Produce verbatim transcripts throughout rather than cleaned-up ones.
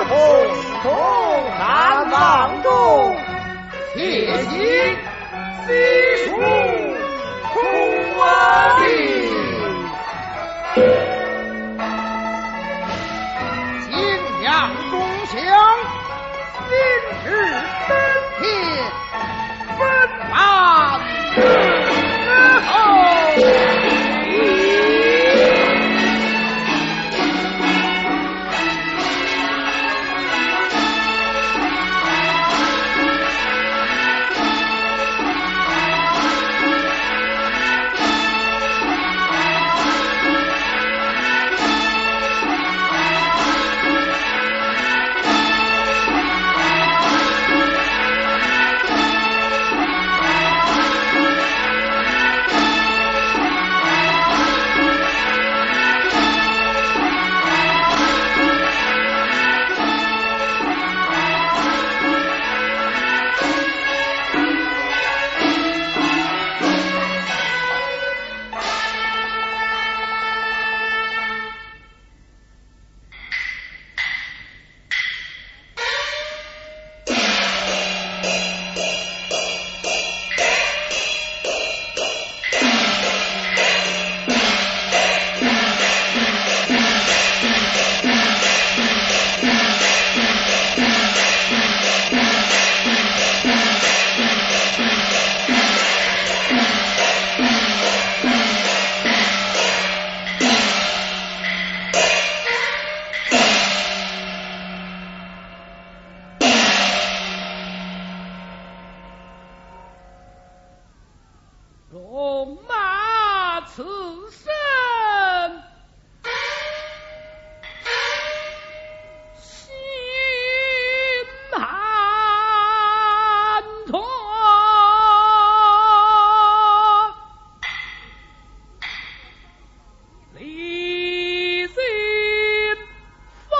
红红山望中，铁骑西蜀空万里。景阳中乡，今日登天，分满之后。 戎马此生心寒痛，离心风。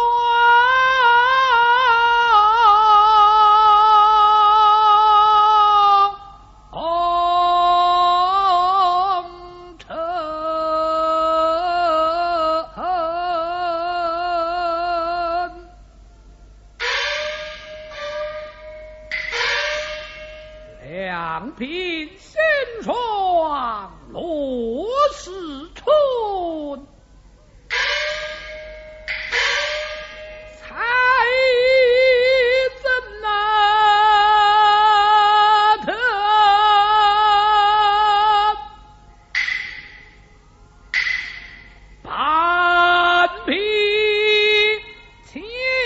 两鬓新霜落时春，才怎能得半匹千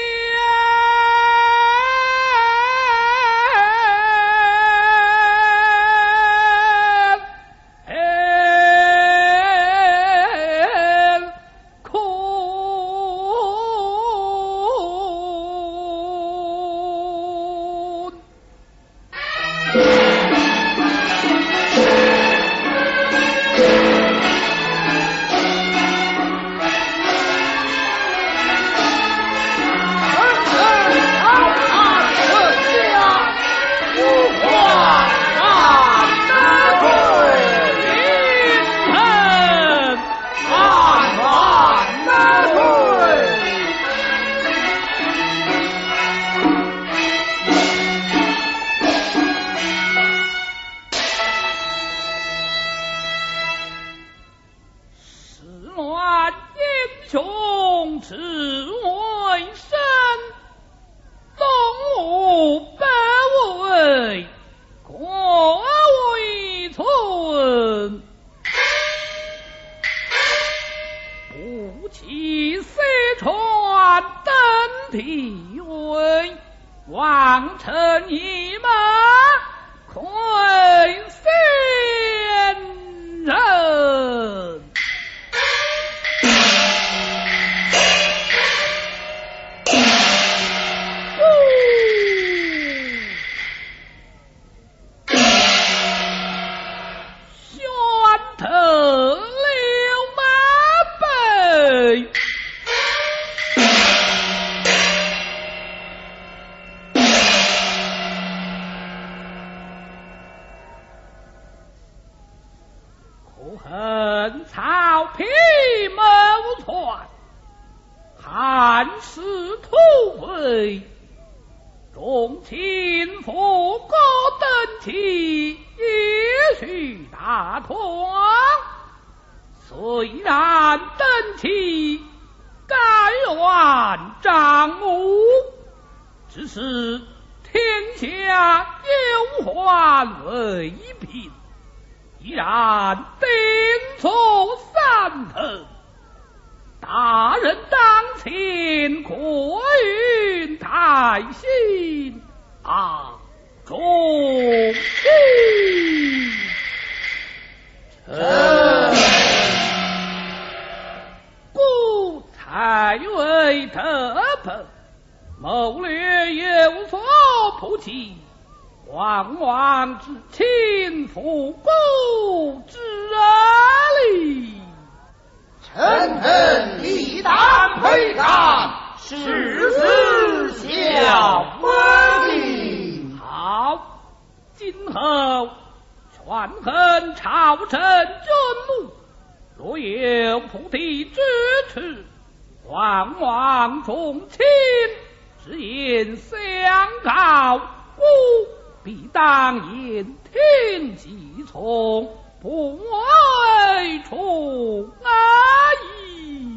雄志为身，东吴北魏，国为存。不弃西川登帝位，望臣一马窥先人。 众亲父各等齐，也许大同。虽然等齐该愿仗武，只是天下忧患未平，依然定错三头。大人当前可允太心啊，众卿。 臣故才为特本，谋略有所不及，往往之亲父故之理。 臣等理当推干，誓死效忠。 好，今后权衡朝臣君怒，若有不敌之处，望望众卿只言相告，吾必当言听计从，不为从而已。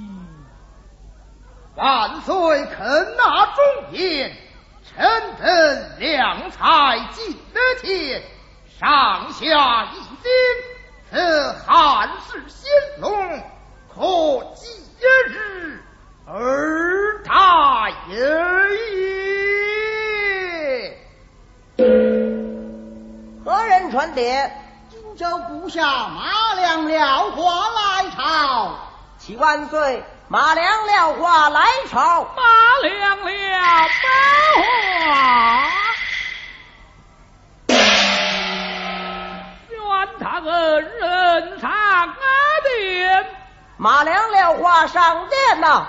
万岁肯纳忠言，臣等良才尽得天，上下一心，此汉室兴隆，可几日而大也也。 何人传点？荆州部下马良廖化来朝。启万岁，马良廖化来朝。 马良廖化，愿他个人上阿殿。 马良廖化上殿呐。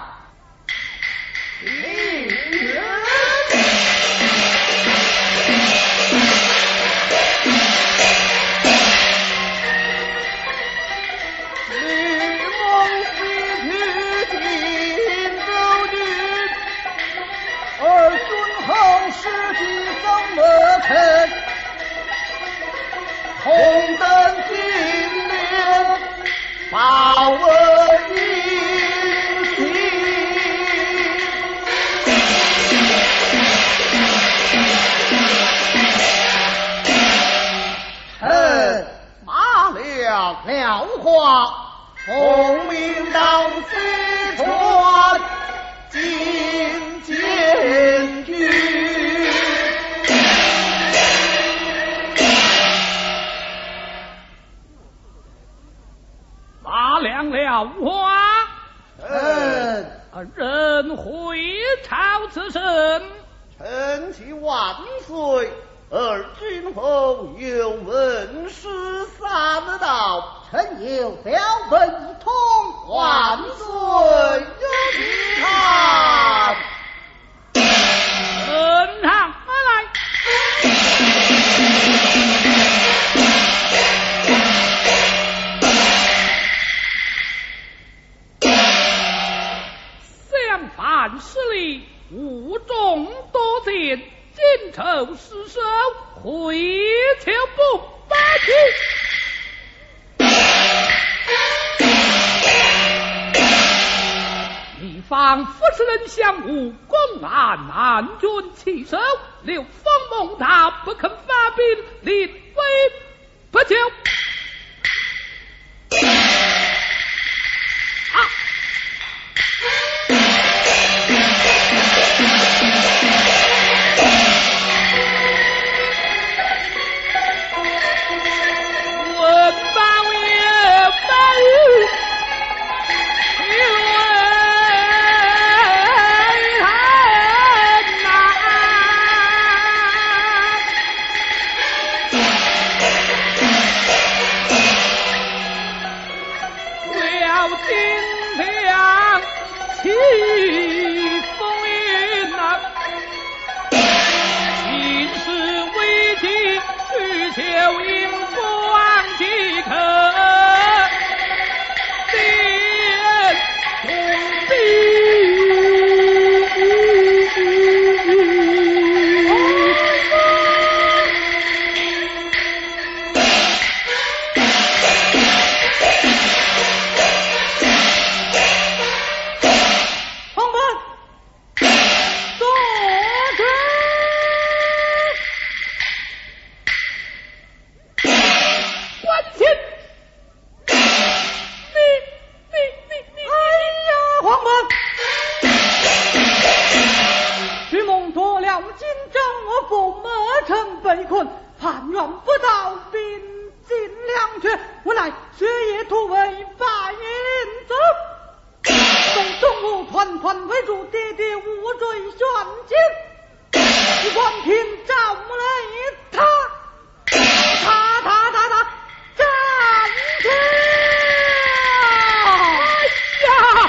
红灯金莲，保我英雄。臣马良廖化，奉命到四川觐见君。 马良廖化， 臣人会朝此身， 臣祈万岁，而今后有文书三道，臣有表本一通，万岁有看。 呈上来。相反势力，无众多见，今仇失守，回求不白去。你方不是人相误，公安难军弃守，刘封蒙他不肯发兵，临危不救。啊！文报也白日。 围困，盼远不到，兵尽粮绝。我乃雪夜突围，白银走。众众物团团围住，跌跌无坠悬惊。一关平赵雷他，他他他他战去！ 哎呀！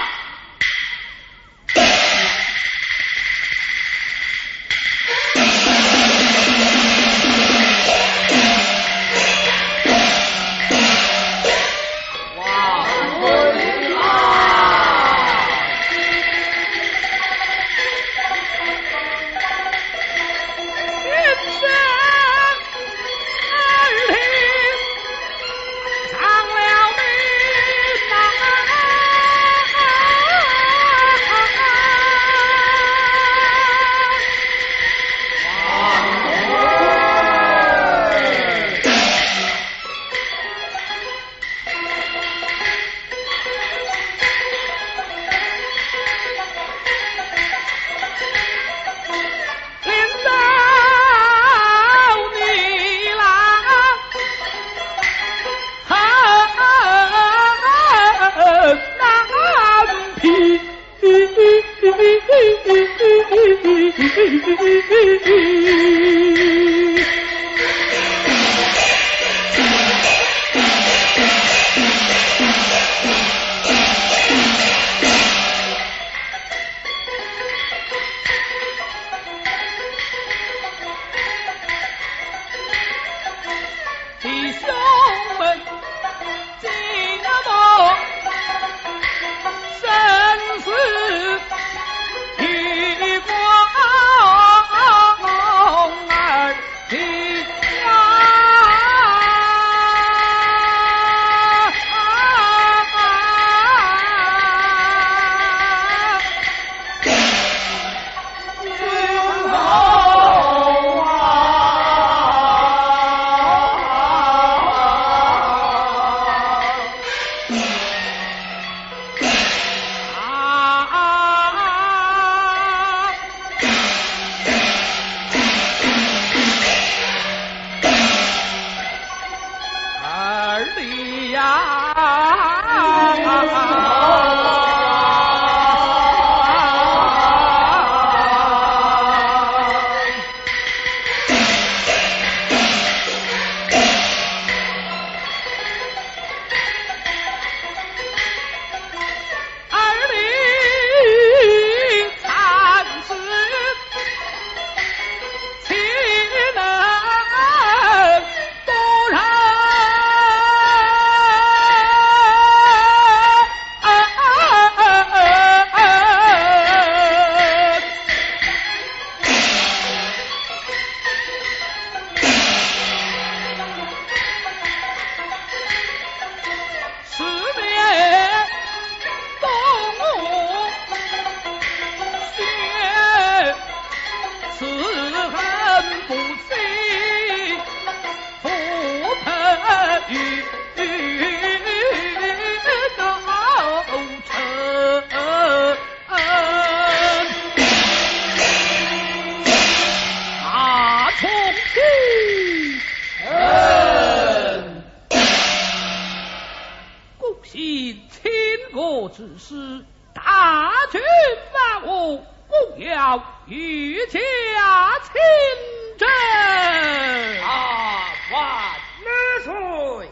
之时，大军万物，共要御驾亲征。 啊，万岁！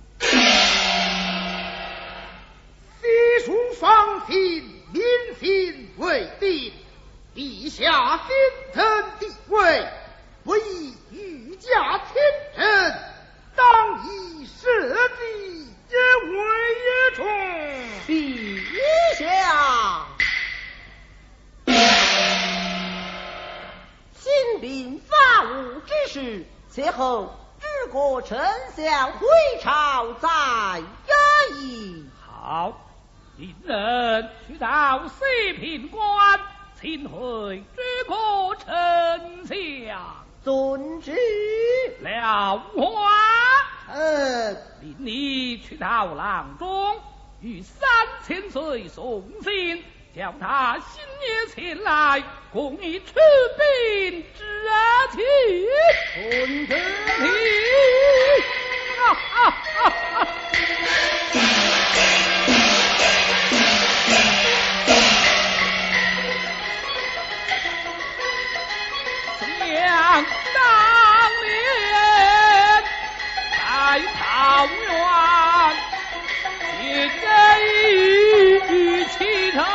西蜀方秦，民心未定，陛下新称帝位，不以御驾亲征，当以社稷之为也充。 陛下，新兵伐吴之事，随后治国丞相回朝再议议。 好，令人去到西平关，请回治国丞相。 遵旨。 了华。 呃， 令你去到郎中，与三千岁送信，叫他星夜前来，共你出兵之情。 孙子弟啊啊啊啊！想当年在桃园结义启程，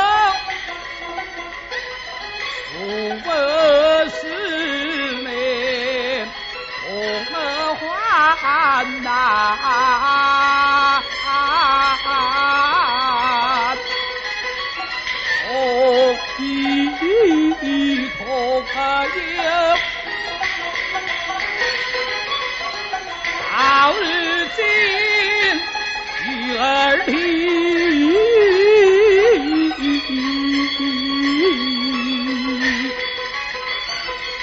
不过十年同了患难，同一同有。到如今女儿离，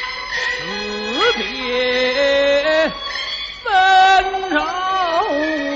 辞别分手。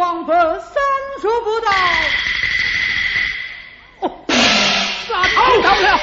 王法三说不到。 哦，那逃到了。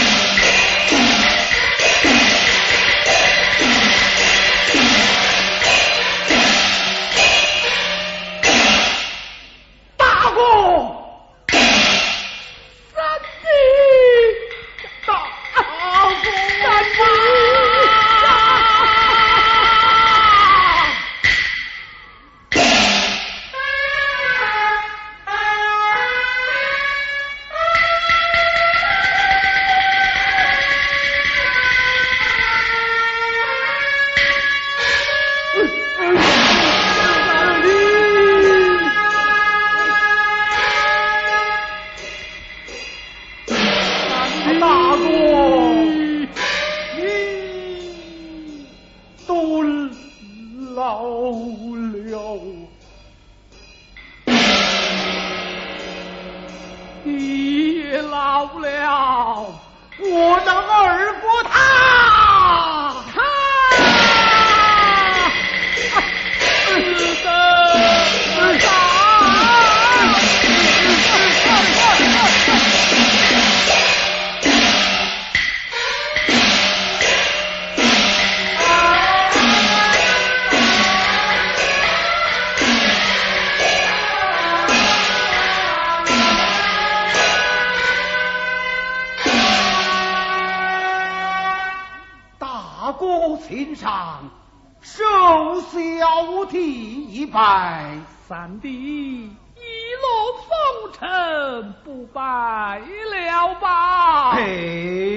三弟一落风尘，不拜了吧？ 嘿，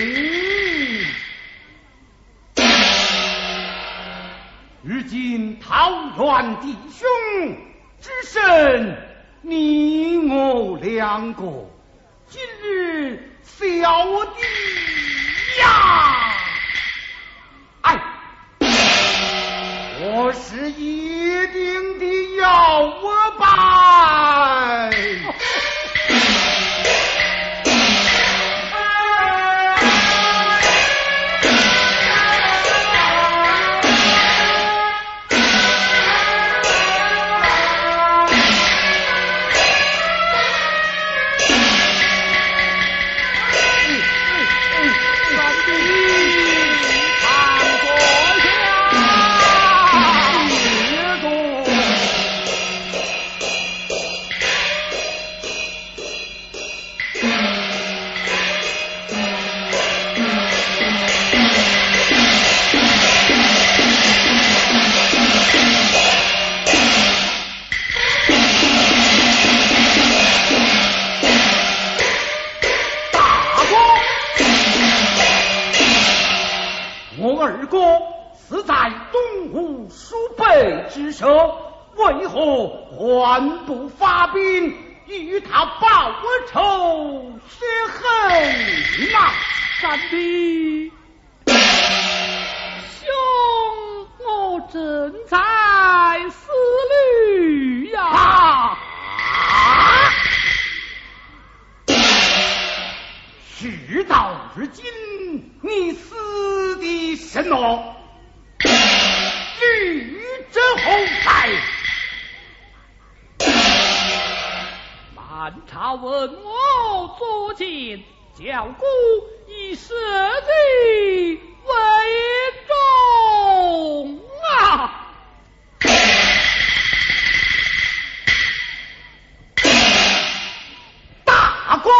如今桃园弟兄只剩你我两个，今日小弟呀，哎，我是一定的要我拜。为何还不发兵与他报仇雪恨啊？ 三弟兄，我正在思虑呀。 啊！事到如今，你思的什么？欲者后代。 满朝问我所见，教姑以社稷为重啊！ 大哥，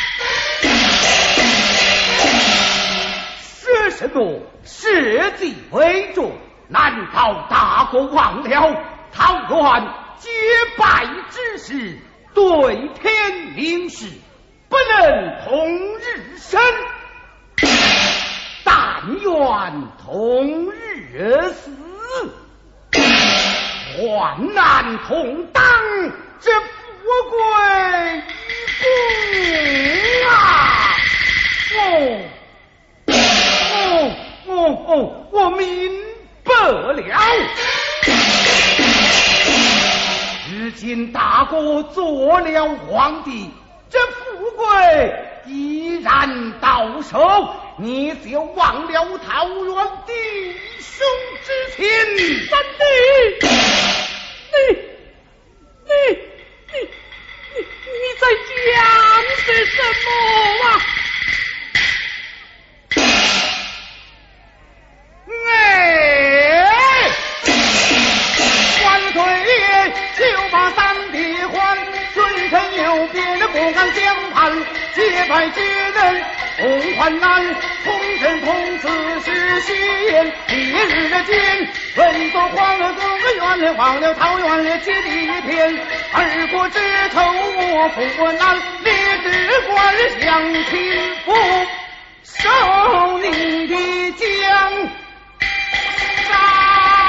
说什么社稷为重？难道大哥忘了桃园结拜之事？对天明誓，不能同日生，但愿同日死，患难同当，这富贵与共啊！哦哦哦哦，我明白了。如今大哥做了皇帝，这富贵依然到手，你就忘了桃园弟兄之情。 三弟，你你安江畔，结拜之人共患难，同生同死是仙。烈日间，文作黄了哥哥圆了，忘了桃园了接地片。二国之头我父难，烈日官相亲夫，受你的江山。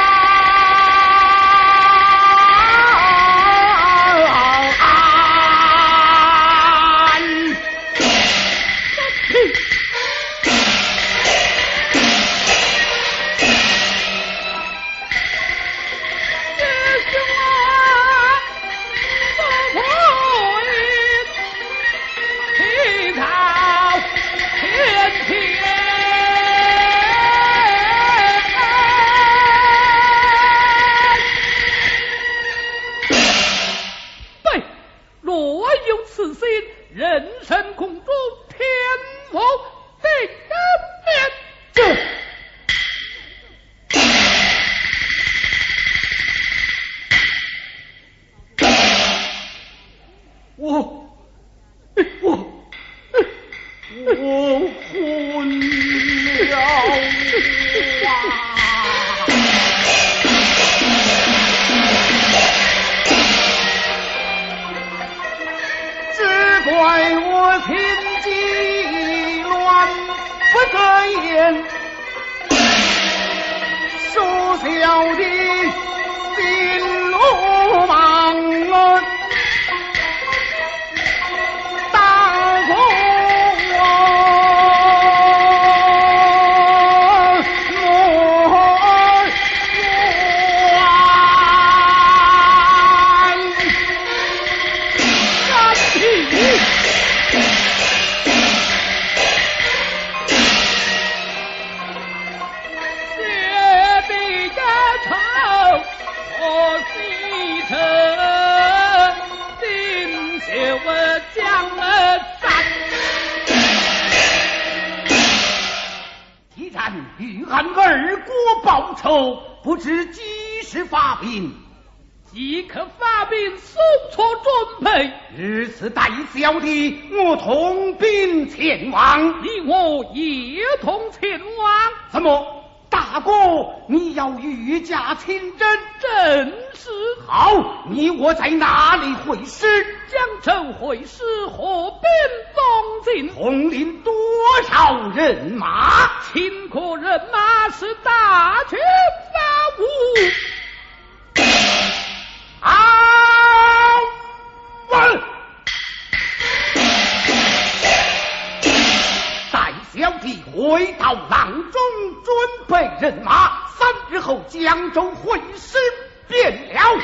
人生空中天无定面， 我我我昏了啊！怪我心机乱，不得言，属小的心鲁莽啊，大风与俺二国报仇，不知几时发兵， 即刻发兵送出准备。 日此带小弟，我同兵前往。 你我也同前往。 怎么？大哥，你要御驾亲征？ 正是。 好，你我在哪里会师？ 江城会师，河边东进。 统领多少人马？ 秦国人马是大军发武。 啊！问。带小弟回到阆中，准备人马，三日后江州会师便了。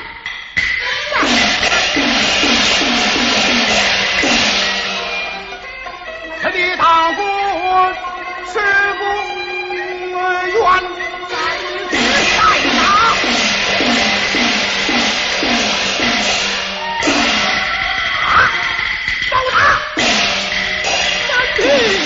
此地大国，是公园，在此在哪？啊！走他！三弟。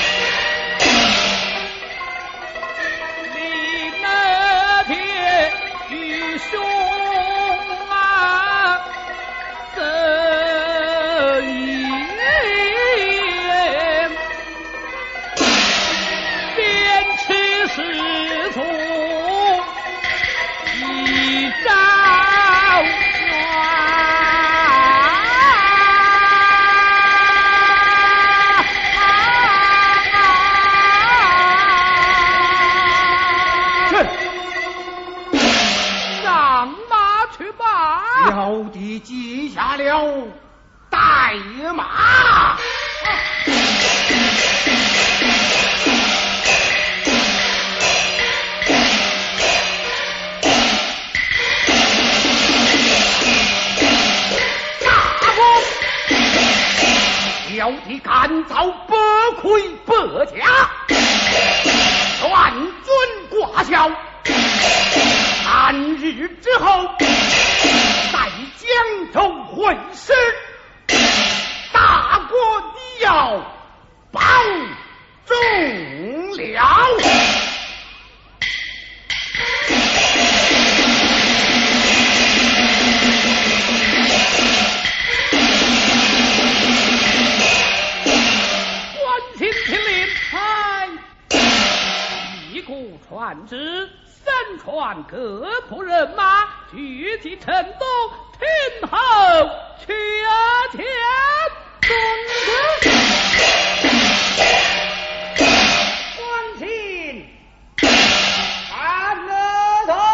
小弟记下了，带马。大公，小弟赶早不盔不甲，转尊挂孝。三日之后，在江州会师，大国你要保重了。 传旨，三川各部人马聚集成都，听候缺钱。 关亲安乐头。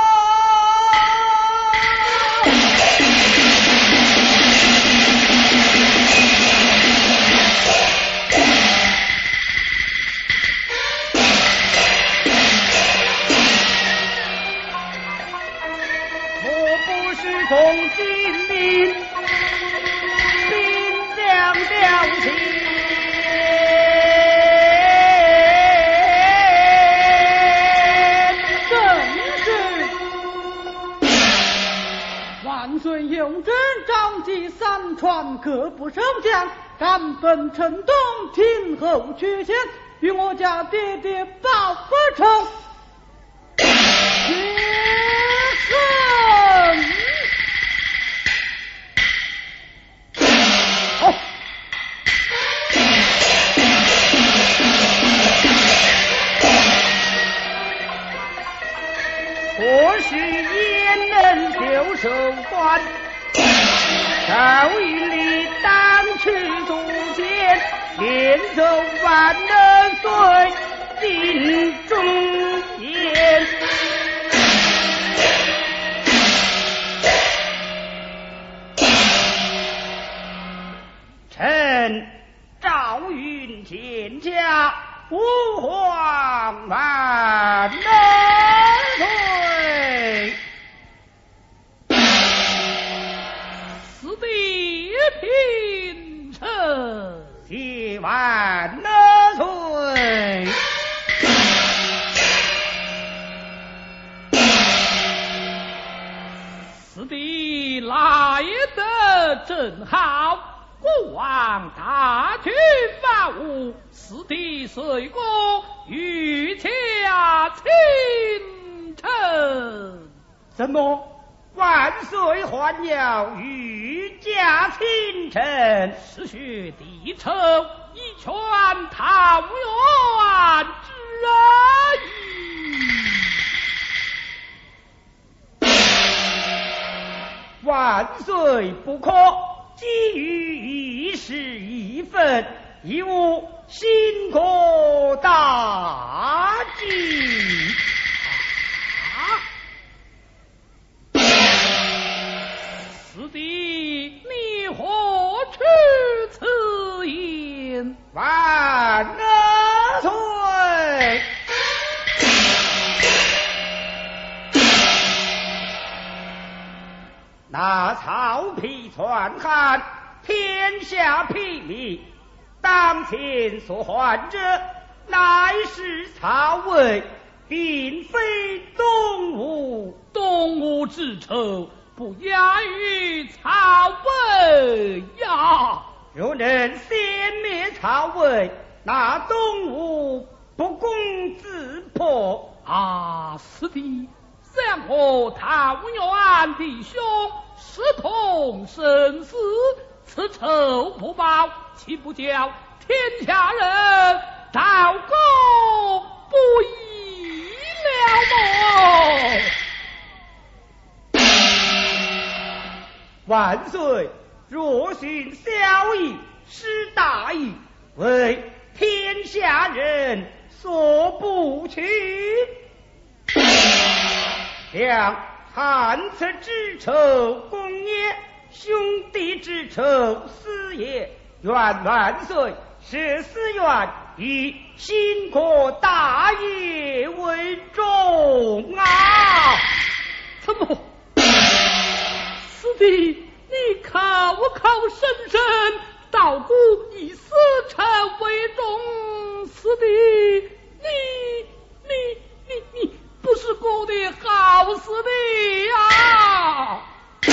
从军民兵将调起， 正是万岁有旨召集三川各部守将，赶奔城东，听候缺钱，与我家爹爹报不成。决胜！ 或许焉能留守官，赵云里当去主见，连奏万能岁尽忠言。臣赵云见驾，吾皇万能岁。 此地平城， 谢万能岁。 此地来得正好。国王大军发武，此地随国御驾倾城。 怎么？万岁还要御驾倾城？ 是学地仇，以劝桃园之意。 万岁不可。基于一时一分，以吾兴国大计。 啊！此地你何出此言？ 万能岁。那曹丕篡汉，天下平民，当前所患者，乃是曹魏，并非东吴。 东吴之仇，不亚于曹魏呀！ 若能先灭曹魏，那东吴不攻自破。 啊，是的。想和桃园弟兄势同生死，此仇不报，岂不叫天下人赵公不义了么？ 万岁，若寻小义，失大义，为天下人所不取。两汉侧之仇公也，兄弟之仇私也。愿万岁使私愿以兴国大业为重啊！ 怎么？师弟，你口口声声道姑以私仇为重，师弟，你你你你不是过得好死的呀！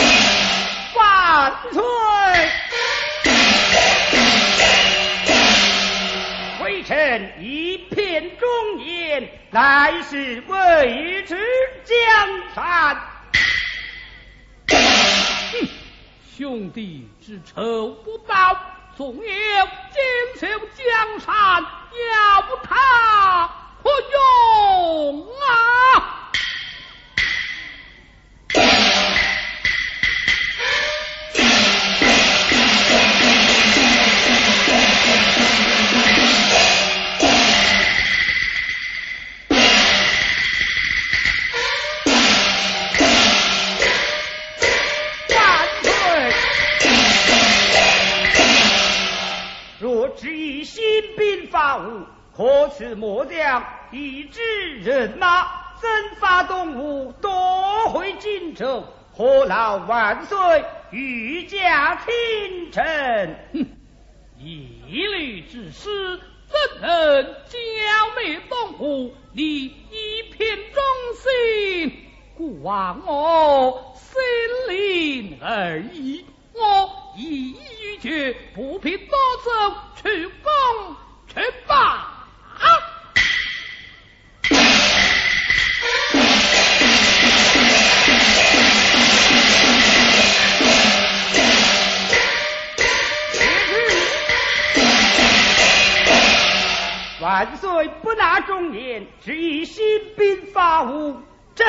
万岁！微臣一片忠言，乃是为之江山。 哼，兄弟之仇不报，纵有锦绣江山，要他用啊！ 万岁！若只以新兵伐吴，可此末将一支人马，怎发动武，夺回荆州？何劳万岁御驾亲征？ 哼，一律之师，怎能剿灭东吴，立一片忠心？孤王我心领而已，我一意决，不必多走，去攻去吧！ 万岁不纳忠言，只以新兵伐吴。这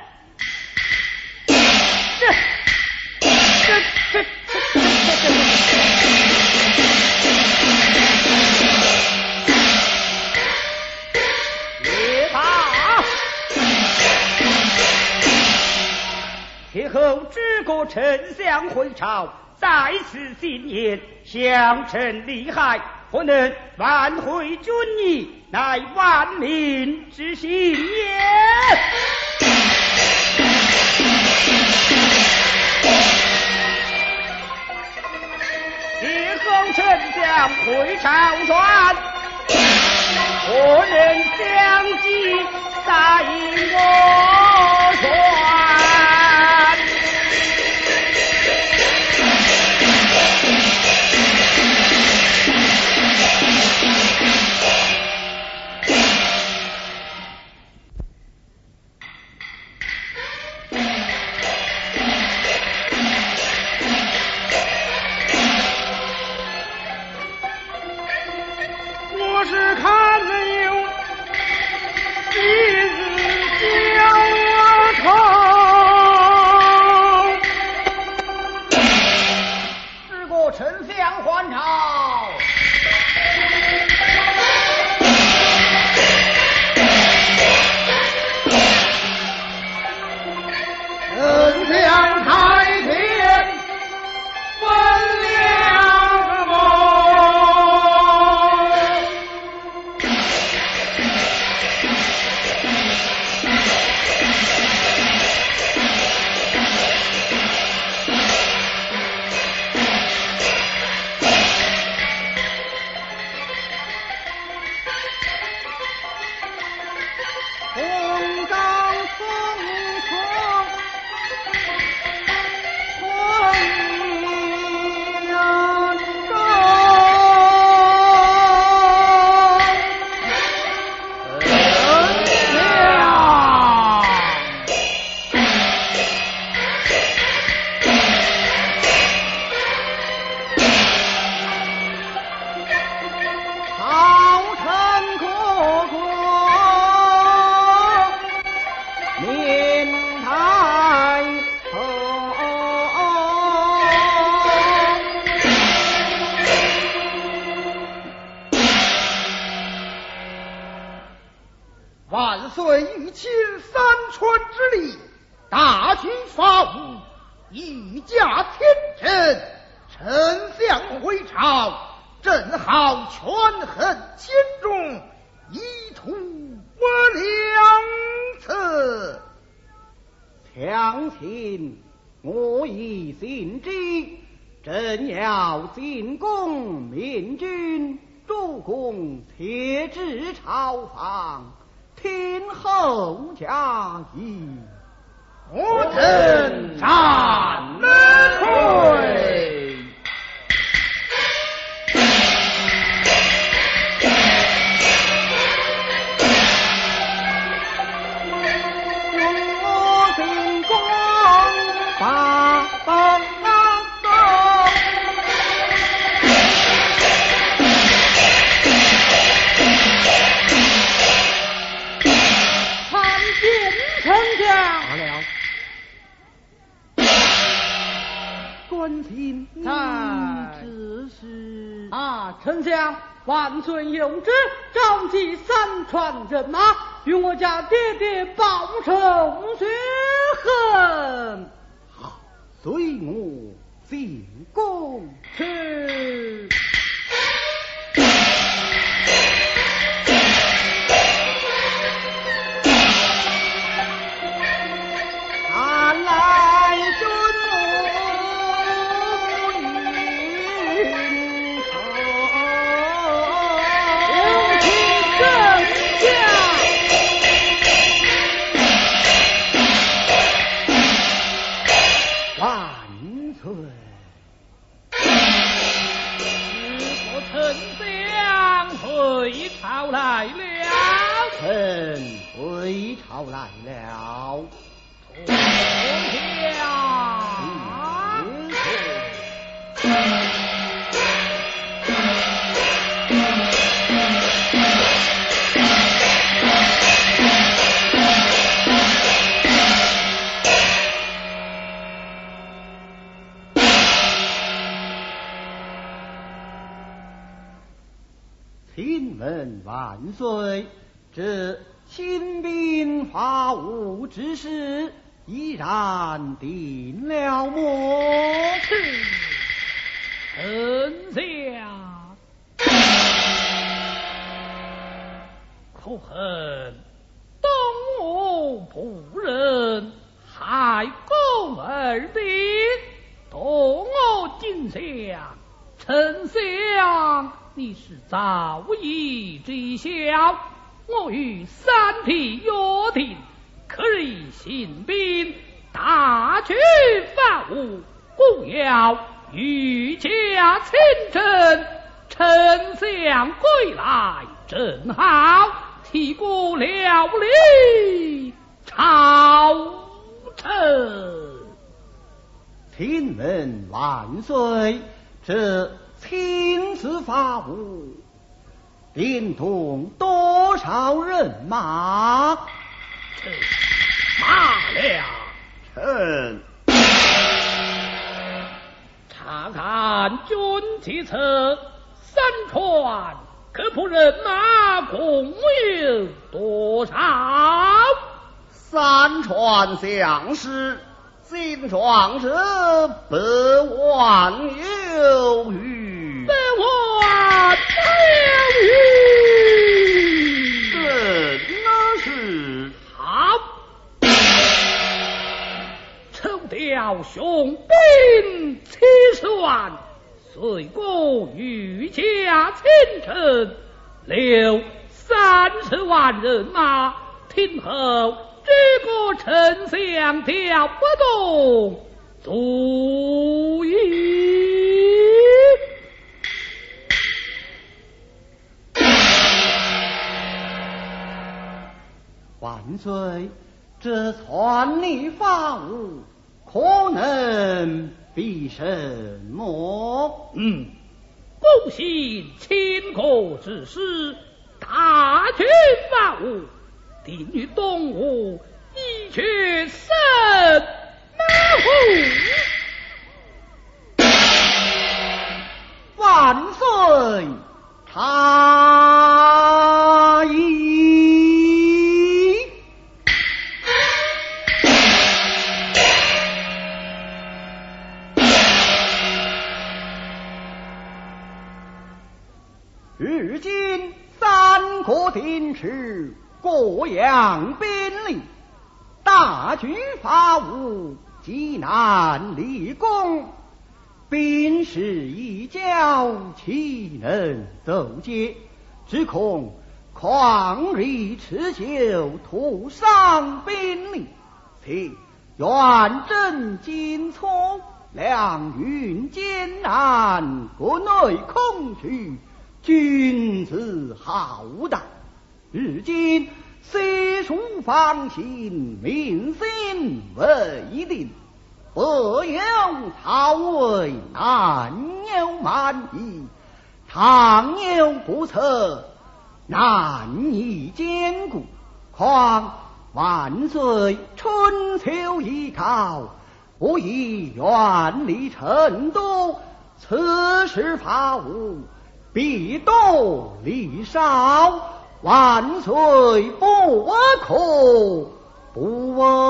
这这这这这列马！此后知国丞相会朝，再次进言，相称利害，不能挽回军意，乃万民之心也。谢公丞相会朝传，我能将计答应我传。 我是看没有一日交仇，知国丞相还朝。丞相开天问了万岁欲倾三川之力，大举伐吴，御驾天征，丞相回朝，正好权衡轻重，一图我良策。 强秦，我已信之，正要进攻明军，主公且至朝访，听候加议。 我等斩了退。 我进攻八方走， 关心您在之事。 啊， 丞相，万岁有旨，召集三川人马，与我家爹爹报仇雪恨。 好，随我进宫去。 看来君母云头， 有请丞相。 万岁！ 是我丞相回朝来了。 臣回朝来了。 坐下。 请问万岁，这新兵伐吴之事已然定了么？ 丞相，可恨东吴仆人害公二弟，动我颈项。丞相，你是早已知晓，我与三弟约定，可以行兵大举伐吴，故要御驾亲征。丞相归来正好，替国料理朝臣。 请问万岁，这亲自伐吴，连同多少人马？ 臣马了。 臣查看军机册，三川各部人马共有多少？ 三川将士，精壮者百万有余。 百万有余。 这那是好。抽调雄兵七十万，随公御驾亲征，留三十万人马，听候这个丞相调不动，足矣。 万岁，这篡逆伐吴，可能比什么？ 嗯，不行秦国之事，大军伐吴，定于东吴，一决胜马虎。 万岁，差矣。如今三国定势，各样兵力，大举伐吴，极难立功。兵士一交，岂能奏捷？只恐旷日持久，徒伤兵力。且远征荆错，粮运艰难，国内空虚，君子好歹。如今西蜀方行，民心未定，北有曹魏，南有蛮夷，唐有不测，难以兼顾。况万岁春秋已高， 不宜远离成都，此事发物必动离少，万岁不可不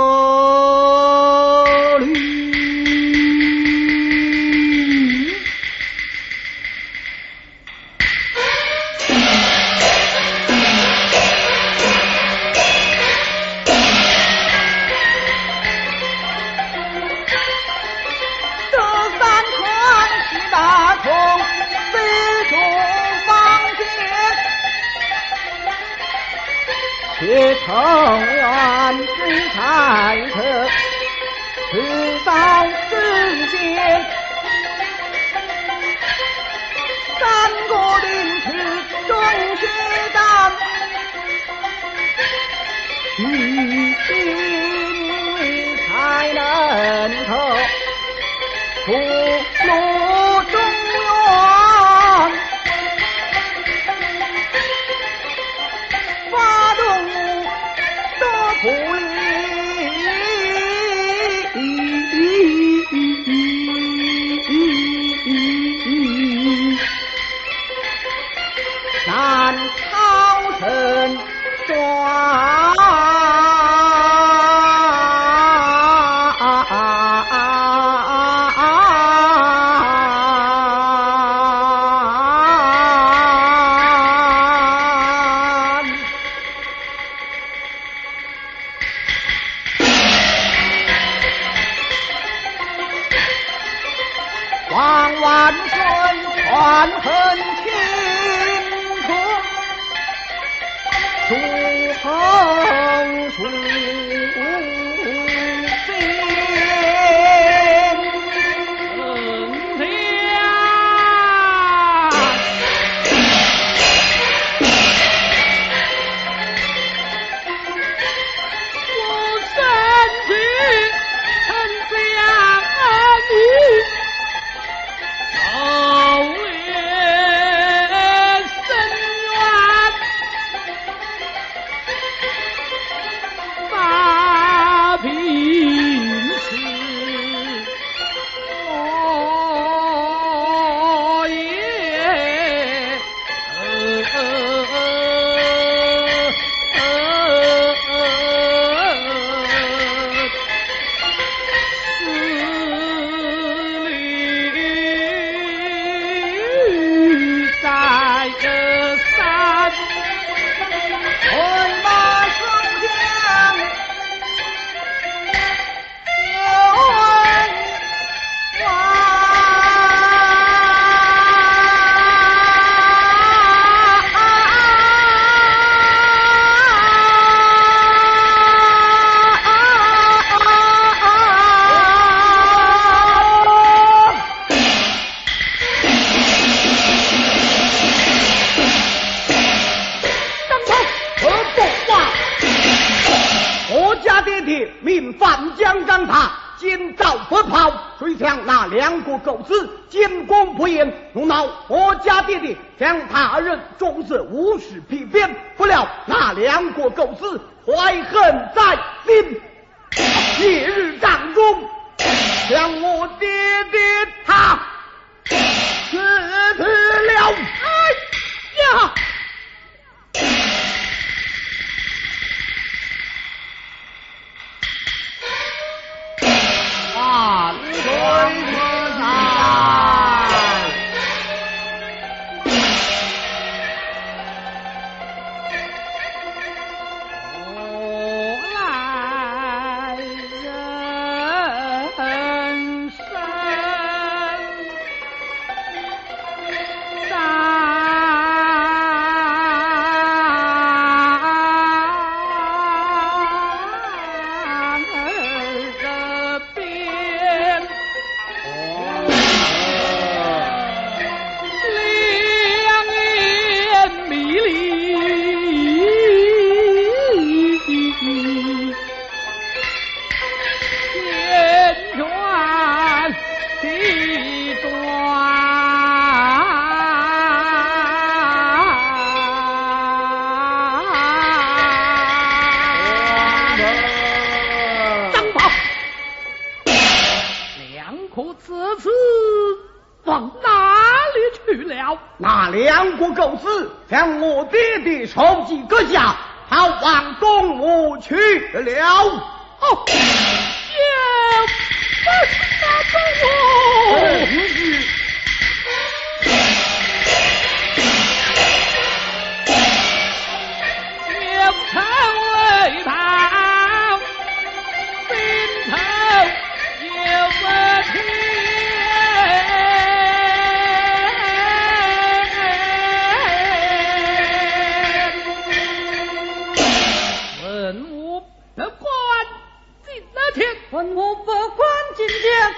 虑。且成员之才特，迟早之间，三国定制中学党，须心才能透，出入中原。不理，南朝臣转。望万岁传很清楚，诸侯属心。 丞相，我身居丞相府。后连深渊，八平时，我也呃呃呃司礼。在这山， 快马升降，有万。命范江张塔今造佛炮，谁将那两国狗子监攻不严，怒恼我家爹爹将他人重色无视批鞭，不料那两国狗子怀恨在心，夜日当中将我爹爹他死了。哎呀！万岁不在， 我来人生。 可这次往哪里去了？ 那两个狗子将我爹爹手机割下，他往东吴去了。 哦，要不是那东吴。 文武不管进将，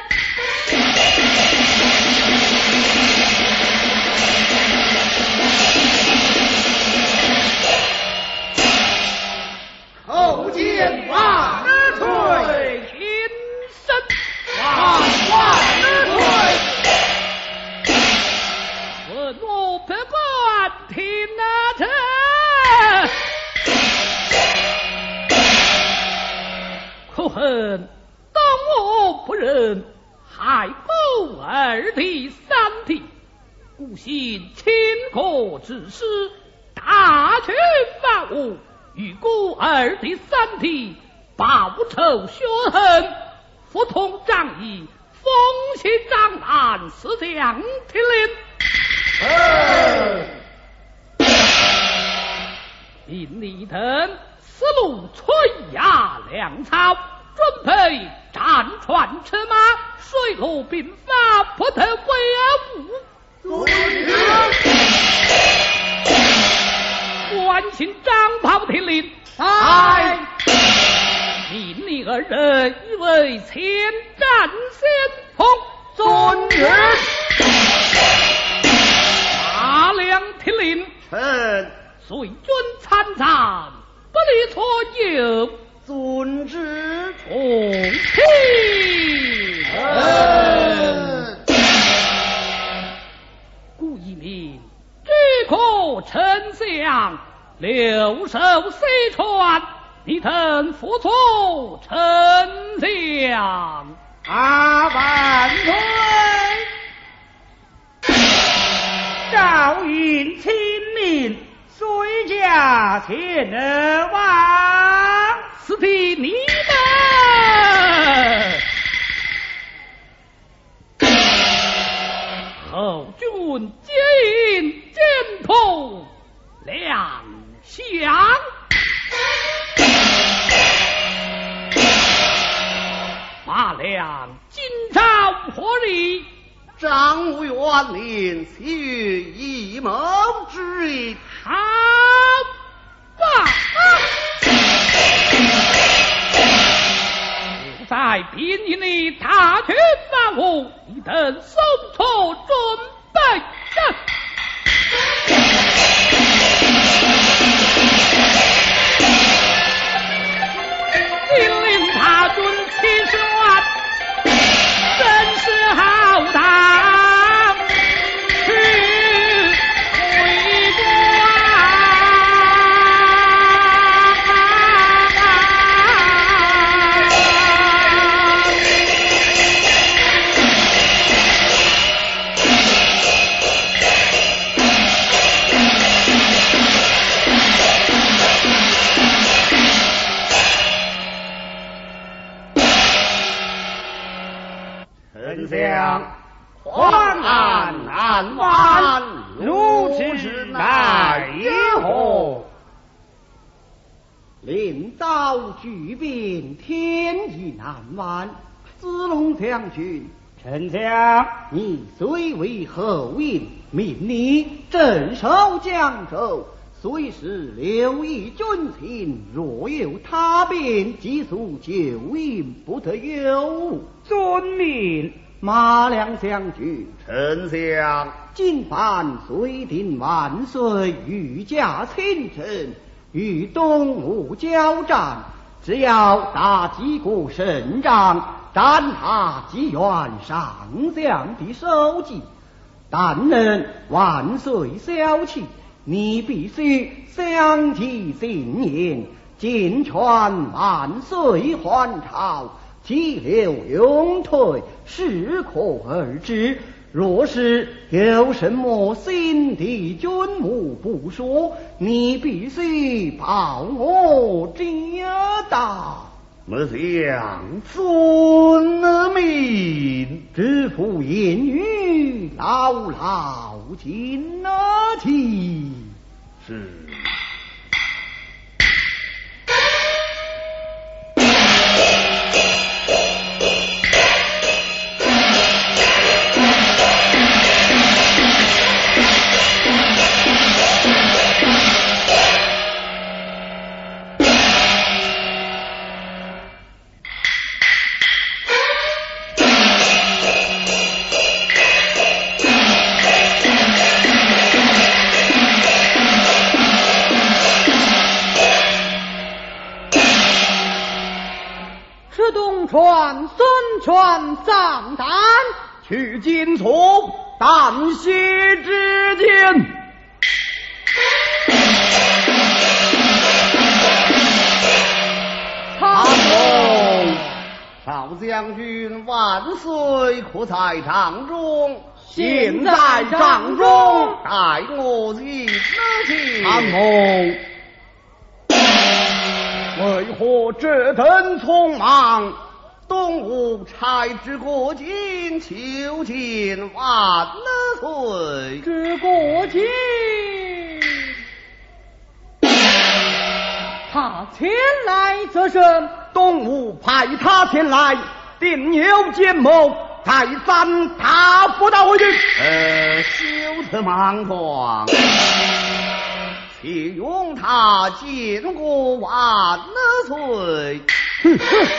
叩见万岁， 天神万万岁。 文武不管听那这，可恨东吴不仁，害孤儿的三弟，孤行倾国之事，大权犯误，与孤儿的三弟报仇雪恨，服从仗义，奉行长安，四将听令。命你等四路催压粮草，准备战船车马，水陆并发，不得为伍。关心张炮听令。 来， 命你二人以为前战先锋， 遵旨。 大梁听令。 臣随军参战，不离错右。 遵旨。 重启。 嗯， 故一名只可丞相留守西川，你等服从丞相。 啊，万岁！赵云亲命，随驾前往。 此地你们后军接应箭头亮相，马良今朝何礼？ 张武元领许一谋之意， 好吧！就在兵营里大权万物，你等手错准备战。命令他军七十万，声势浩荡，去回国。 丞相，荒安难完，如此奈何？领导巨变，天意难完。子龙将军， 丞相， 你虽为后应，命你镇守江州，随时留意军情，若有他变，即速救应，不得有误。 遵命。 马良将军， 丞相， 今番遂定万岁御驾亲征，与东吴交战，只要打几个胜仗，斩他即愿上将的首级。但能万岁消气，你必须相继进言，尽劝万岁还朝， 急流勇退，适可而止。若是有什么新的军务不说，你必须报我知道。 我想遵命， 知府言语，牢牢谨记。 是。 传孙权上丹， 去荆楚旦夕之间。 参谋，少将军万岁！可在帐中？ 现在帐中， 待我一知参谋，为何这等匆忙？ 东吴差之过境，求见万岁。 之过境，他前来则是东吴派他前来，定有奸谋，再三他不到回去。 呃，休得莽撞，且用他见过万岁。 哼哼。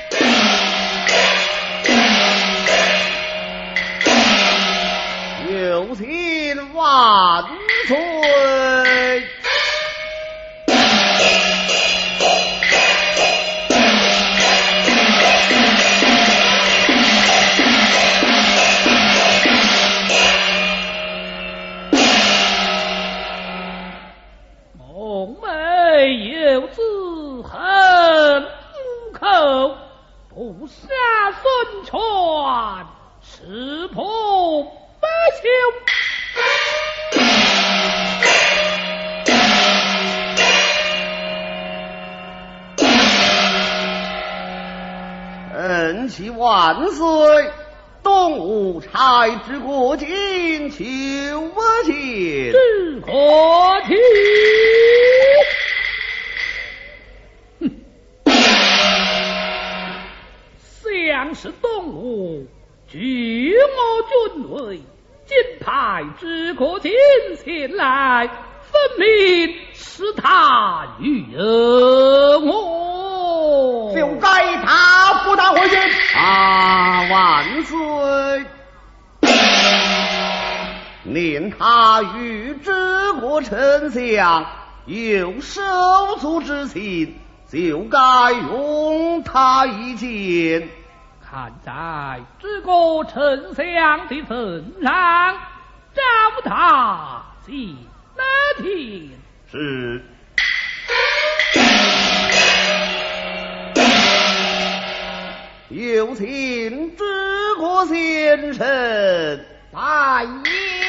有请万岁！ 梦寐有子恨无口，不杀孙权，识破百姓。 恩启万岁！东吴差之过境，求见。 之过境。想是东吴据我军队，今派之国进前来，分明是他与我， 就该他不打回去。 啊，万岁！念他与之国丞相有手足之情，就该用他一见。 看在知国丞相的份上，召他进来听。 是。有请知国先生拜谒。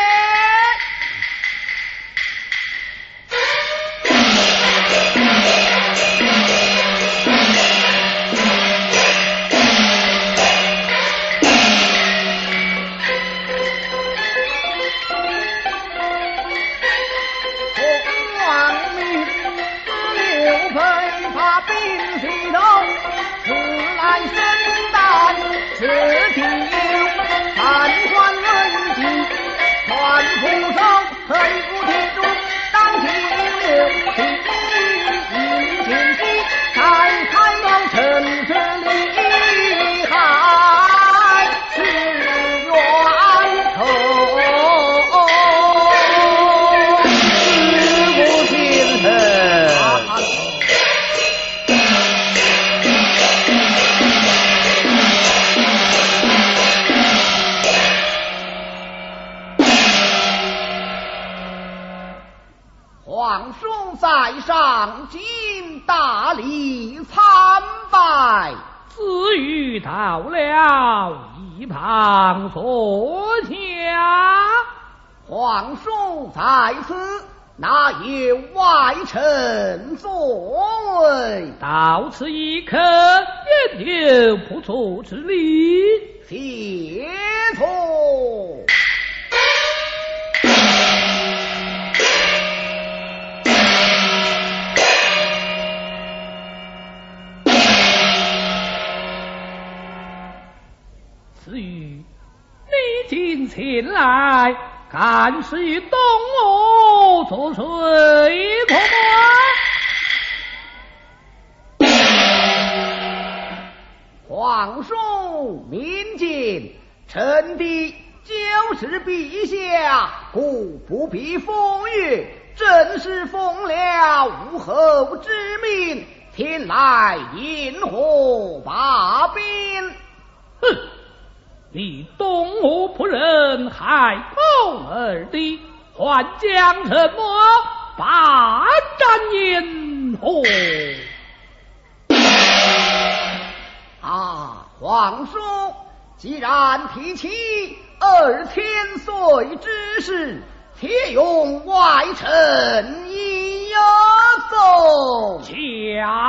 皇叔在上，今大礼参拜。 子玉到了一旁坐下。 皇叔在此，哪有外臣座位？ 到此一刻，也有不错之理。 谢错。 子玉，你今前来，干是与东吴作水可吗？ 皇叔明鉴，臣弟就是陛下，故不必封阅，正是奉了武侯之命，前来引火罢兵。 哼！你东吴仆人害公而立，还将什么霸占引火？ 啊，皇叔，既然提起二千岁之事，且用外臣一奏。 讲。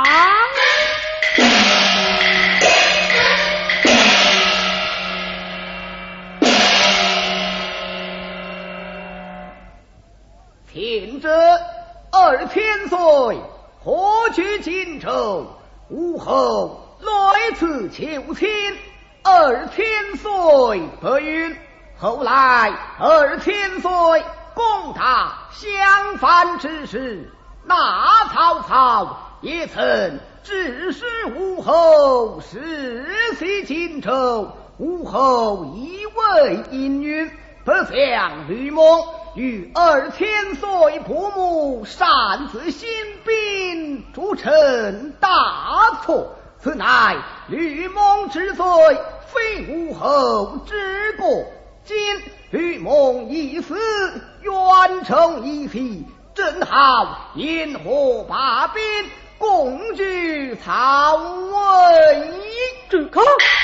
听着，二千岁何去荆州？武侯来此求亲，二千岁不允。后来二千岁攻打襄樊之时，那曹操也曾指使武侯世袭荆州，武侯以为应允，不想吕蒙与二千岁伯母擅自兴兵，铸成大错，此乃吕蒙之罪，非武侯之过。今吕蒙已死，冤仇已息，正好引火罢兵，共聚曹魏。 只可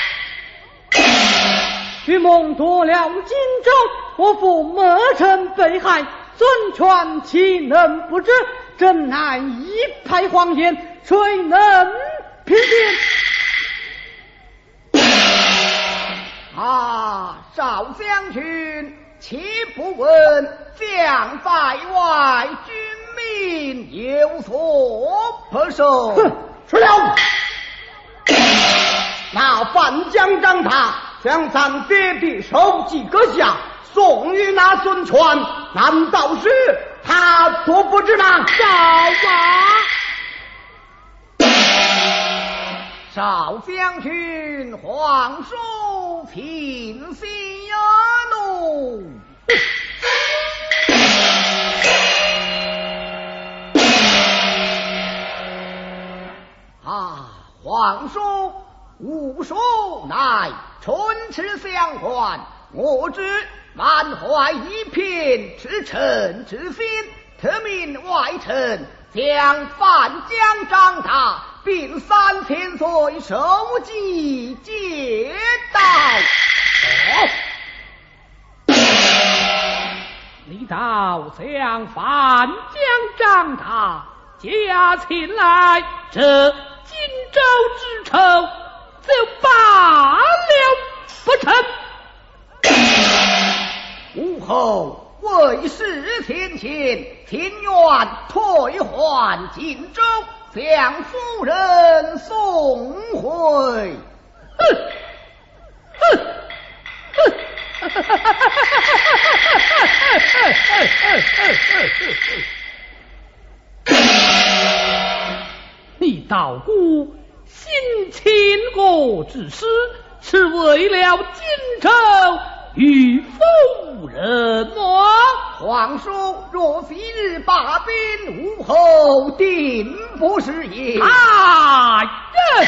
吕蒙夺了荆州，我父谋臣被害，孙权岂能不知？真乃一派谎言，谁能评定？ 啊，少将军，且不问将在外，军民有所不受。 哼，吃了！那范江张他将咱爹地首级阁下送与那孙权，难道是他所不知吗？ 少啊！ 少将军，皇叔请息怒。啊，皇叔，吾叔乃唇齿相还，我知满怀一片赤诚之心，特命外臣将范江张大并三千岁首级接到。 你倒将范江张大加请来，这荆州之仇就罢了不成？ 武侯为事天前，情愿退还荆州，将夫人送回。 哼哼哼！你道姑新秦国之师，是为了荆州与夫人吗？ 皇叔若昔日罢兵，武侯定不是也。 大人，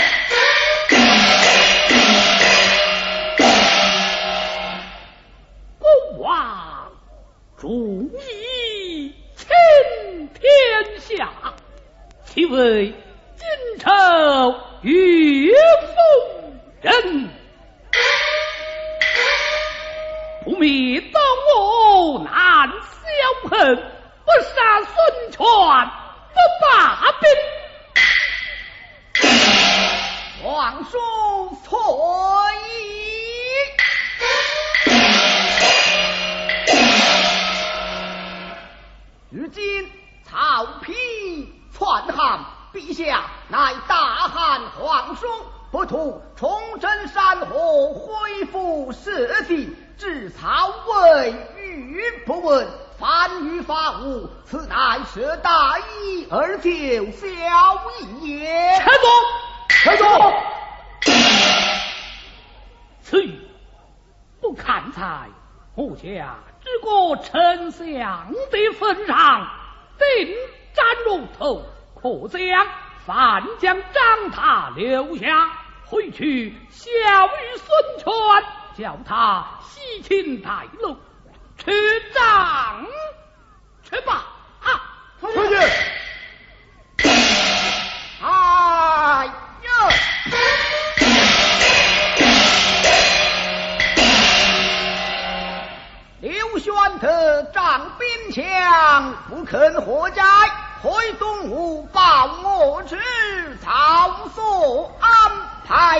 国王注意倾天下，其为荆州与夫人，不灭东吴难消恨，不杀孙权不罢兵。 皇叔退矣。如今曹丕篡汉，陛下乃大汉皇叔，不图重整山河，恢复社稷，置曹魏于不问，反于伐吴，此乃舍大义而救小义也。 臣左， 臣左。 此语不看才，我家只过丞相的份上，定斩如头，可将范将张他留下，回去小于孙权，叫他西秦太路，去战去吧。啊， 出去。哎呀！刘玄德仗兵强，不肯活摘，回东吴报我之，曹所安排。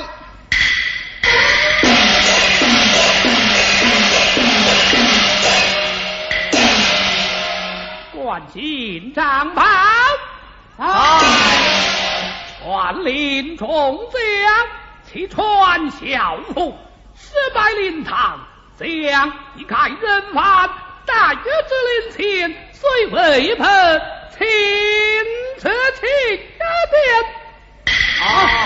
关进帐袍， 啊！ 传令众将，齐传小虎，失败灵堂。这样一看人犯，大约之令前，虽未喷，请此请点。 啊！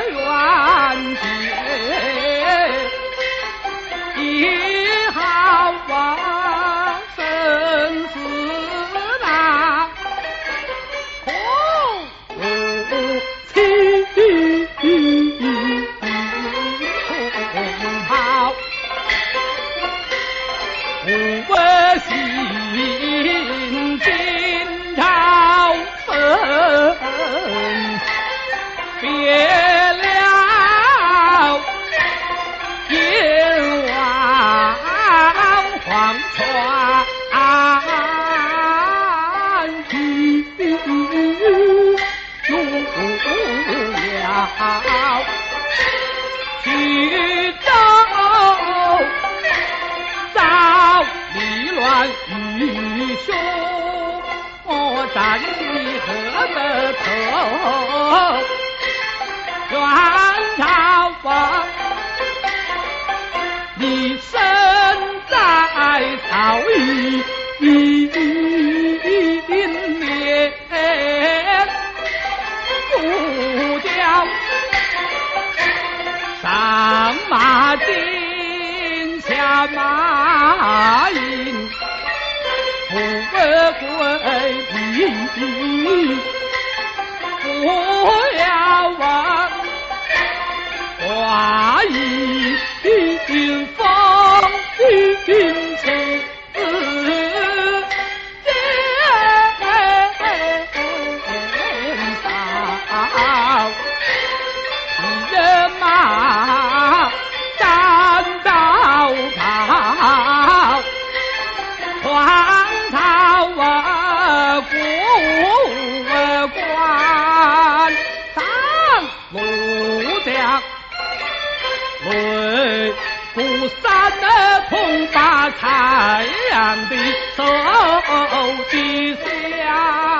冤结，一好往生死难，恐情恐怕我心今朝分，别了阎王黄船去，用了去找遭离乱与兄，战起何的头，元朝王，你身在曹营面，不叫上马金下马银，富贵贫，不要忘花一风云情。鼓山的痛把太阳的手机响，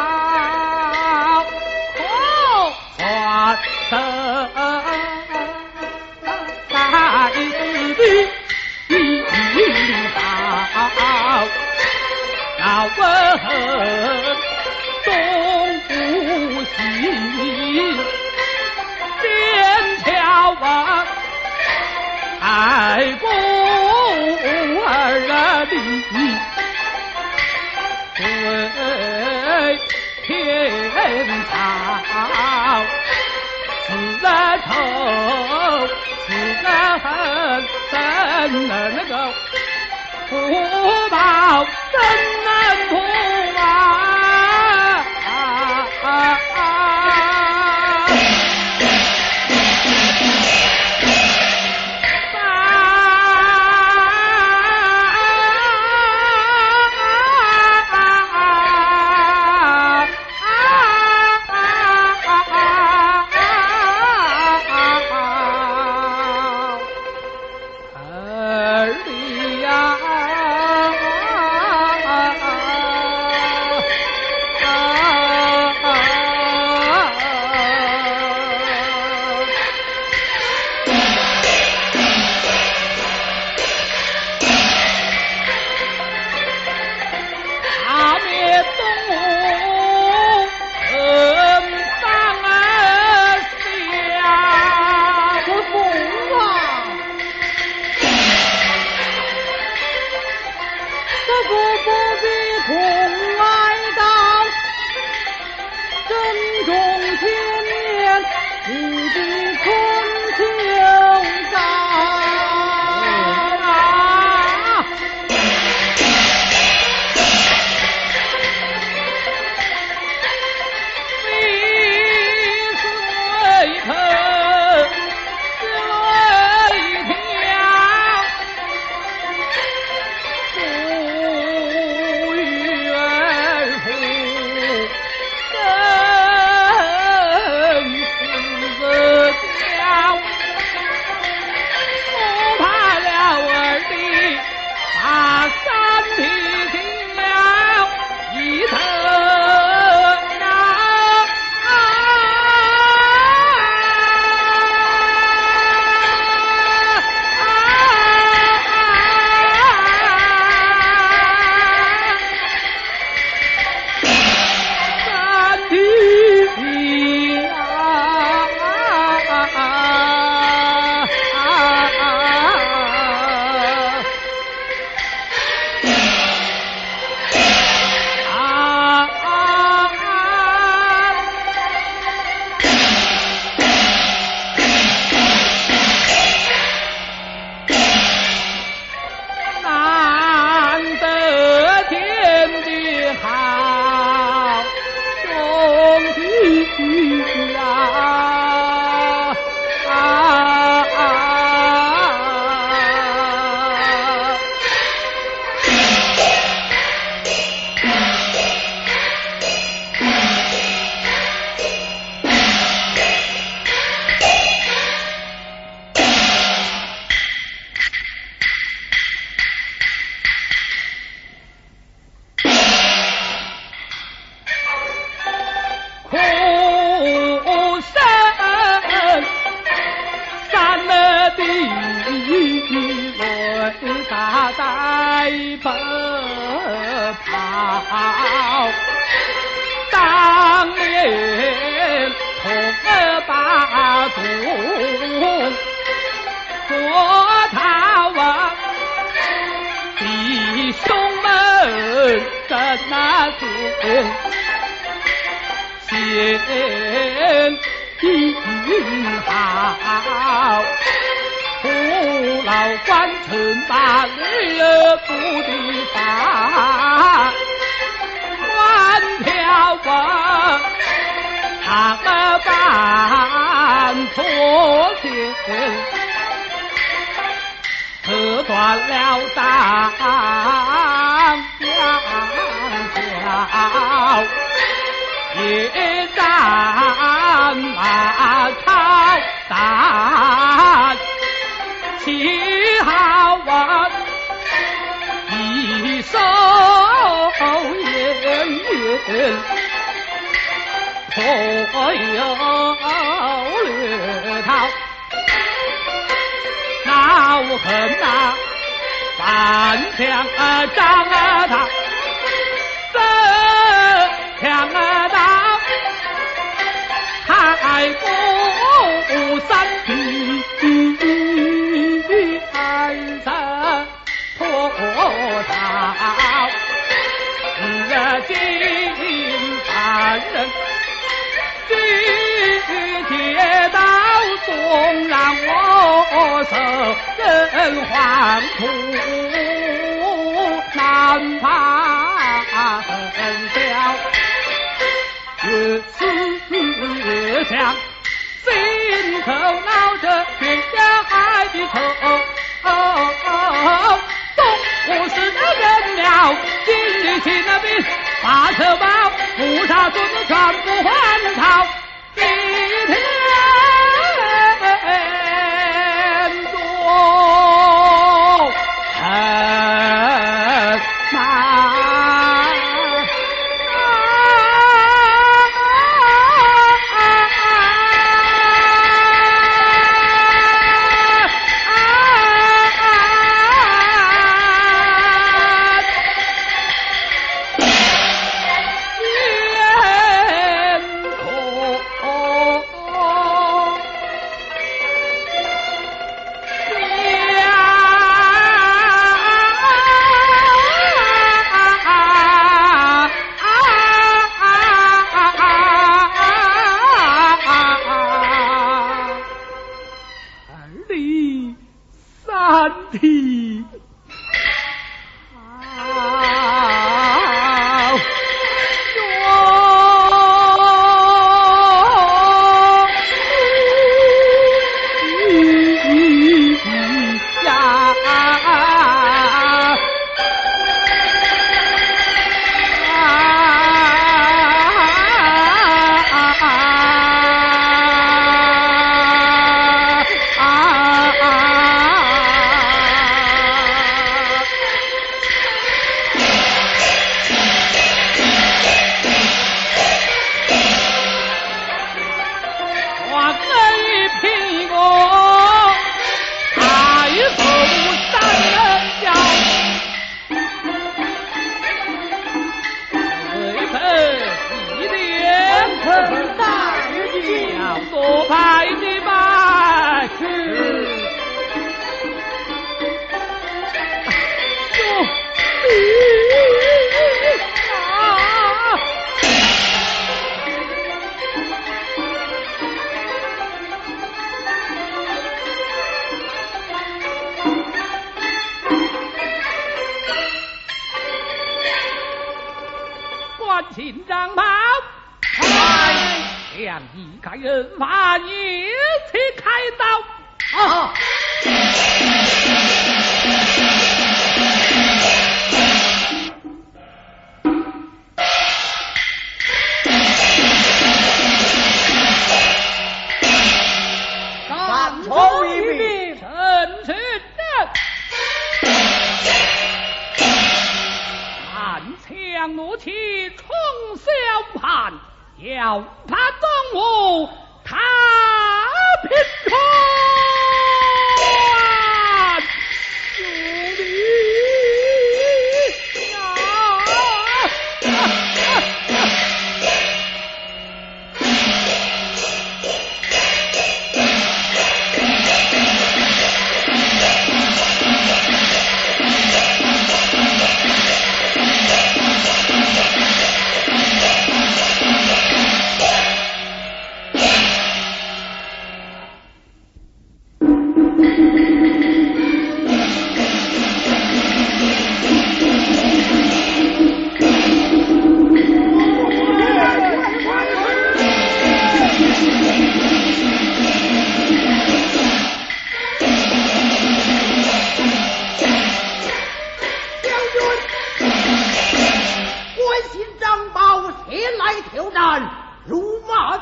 可传得太子的好，那为何东不西剑桥王爱公儿的对天朝，死了头，死了恨，怎能够不报，怎能不啊啊啊啊！ 的为大在奔跑，当年同儿把众做他问弟兄们怎那是先定好，父老官臣把女儿不的法，官票文他们办妥协，折断了当阳桥，也战马超战齐好文，一手烟云颇有略逃，恼恨那反枪张他这枪刀太过三弟安身脱逃，日今凡人举铁刀，纵让我受人黄土，难怕恨消，越思越想，心头恼着天下海的愁。东吴是那人了，今日起那边把车包，菩萨孙子全部还朝，一天中很难。进帐袍，向一个人马一起开刀。啊！ 三头一臂， 陈群正，满腔怒气冲霄盘，要怕东吴他平川。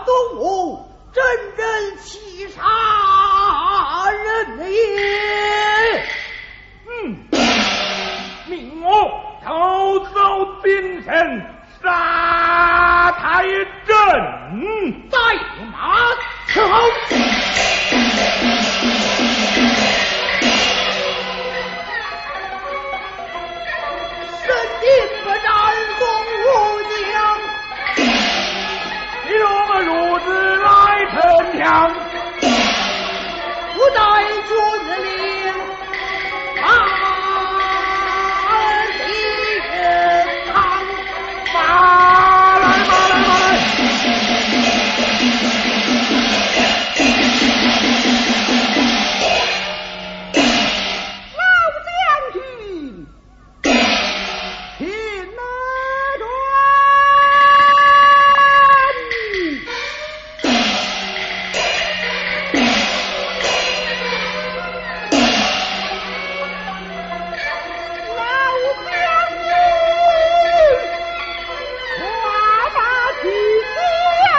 东吴真人欺杀人也。 嗯，命我偷走兵神，杀他一阵。 在马伺候。神定不战公武将， 有个孺子来城墙， 不待军令，马天堂， 马来马来马来。 老将军，请拿转。老将军，快马去将。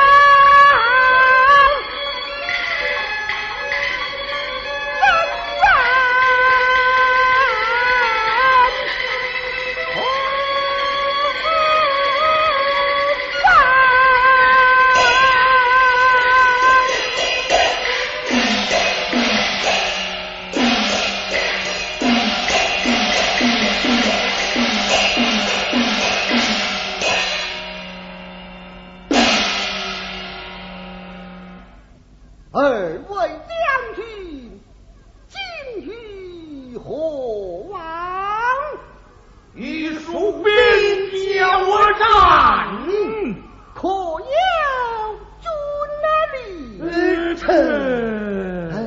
二位将军，今去何往？ 与蜀兵交战， 可有军礼？ 臣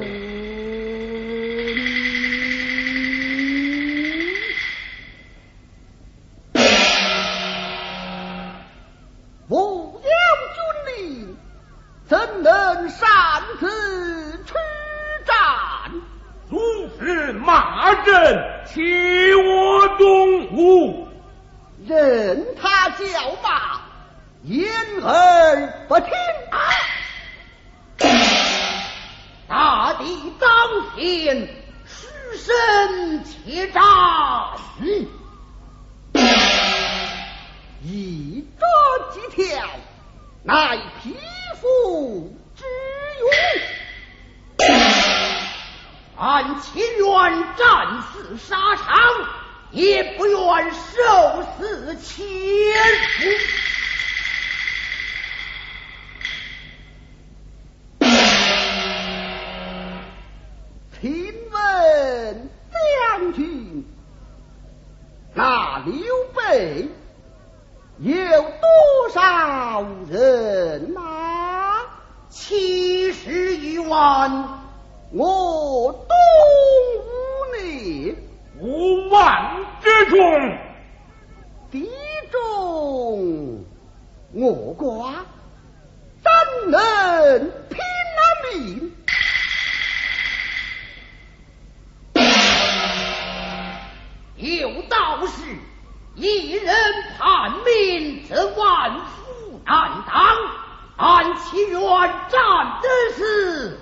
不有军令，怎能擅自出战？ 如此马阵，欺我东吴。 任他叫罢，言而不听。 大地当前，师身且战。 一捉几条，乃匹夫之勇。 俺情愿战死沙场，也不愿受死千古。 请问将军，那刘备有多少人马？ 七十余万。 我东吴内五万之众， 敌众我寡，怎能拼了命？ 有道是，一人叛命，则万夫难当。俺情愿战得死，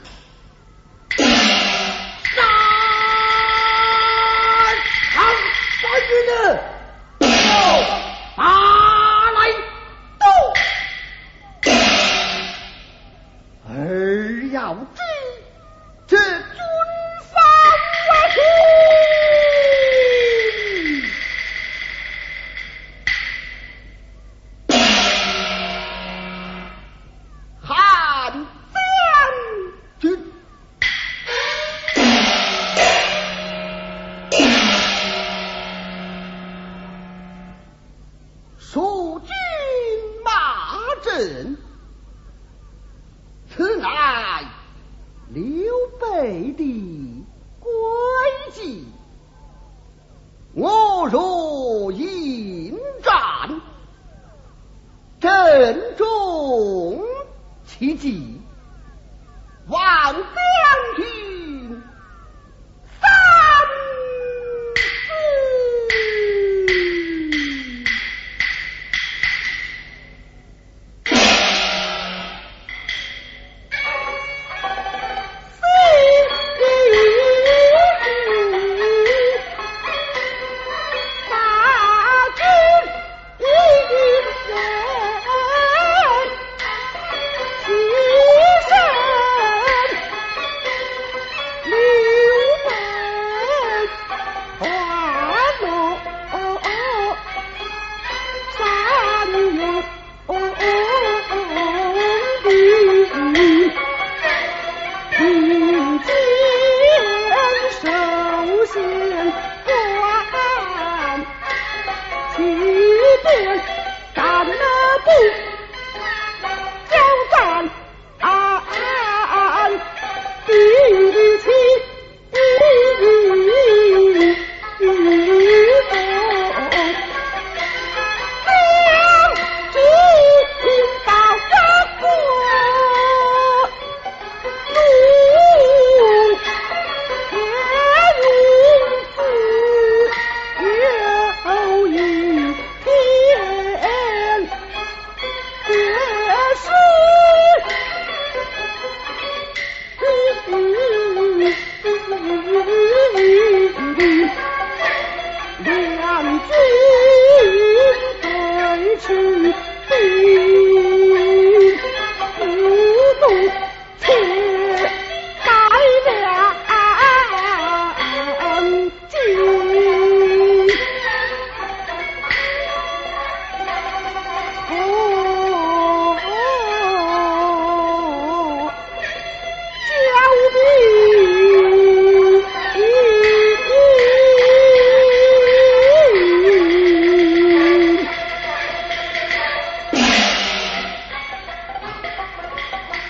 杀场八日呢？走，马来斗。 而要知这军法为何？汉将军，蜀军马阵，此乃刘备的诡计。我若应战，正中其计，望将军三思。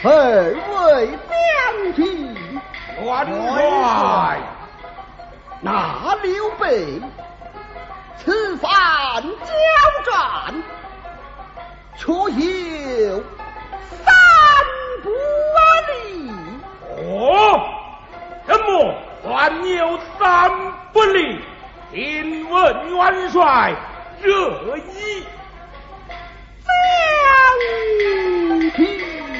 二位将军， 元帅， 那刘备此番交战，却有三不利。 哦，什么还有三不利？请问元帅，这一将军。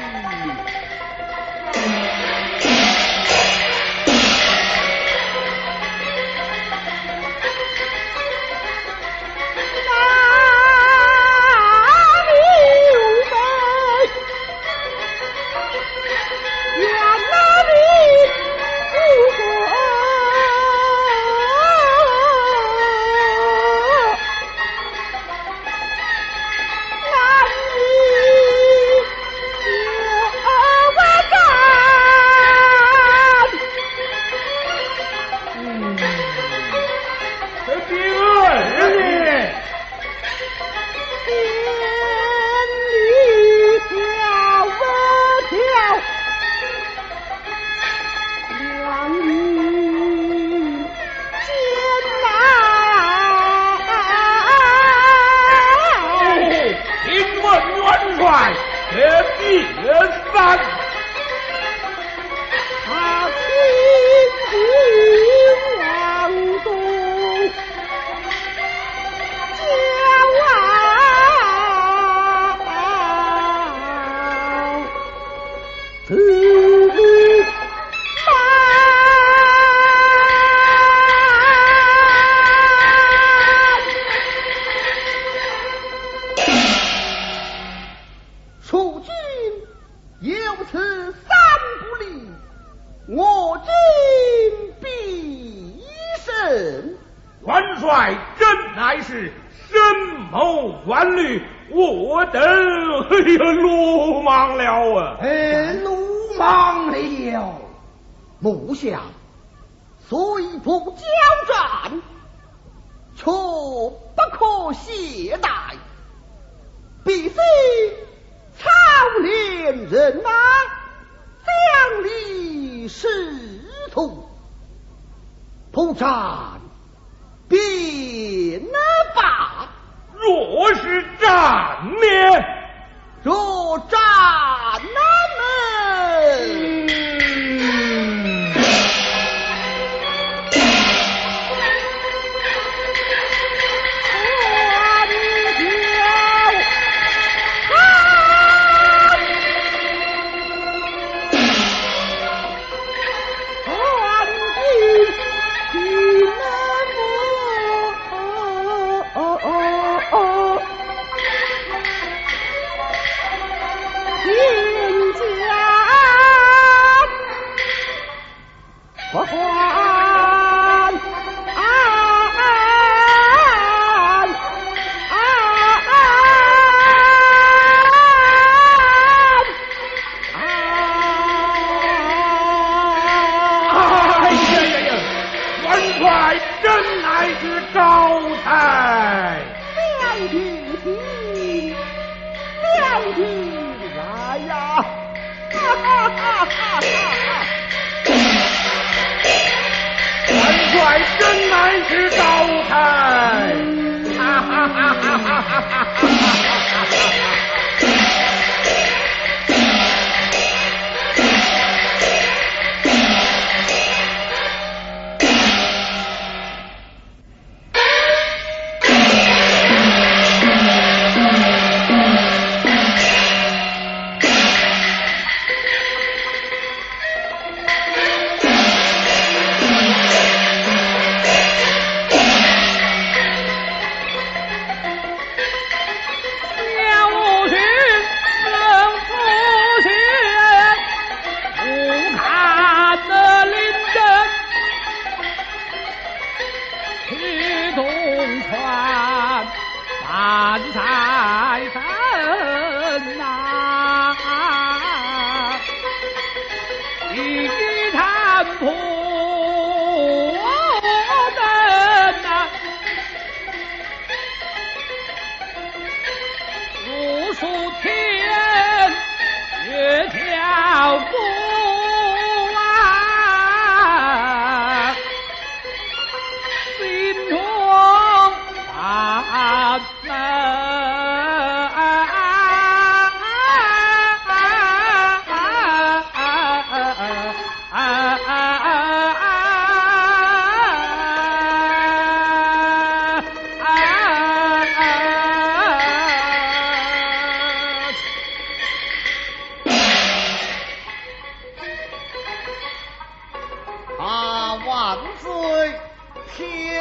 目下虽不交战，却不可懈怠，必须操练人马，奖励仕途，不战便罢。 若是战呢？ 若战那么。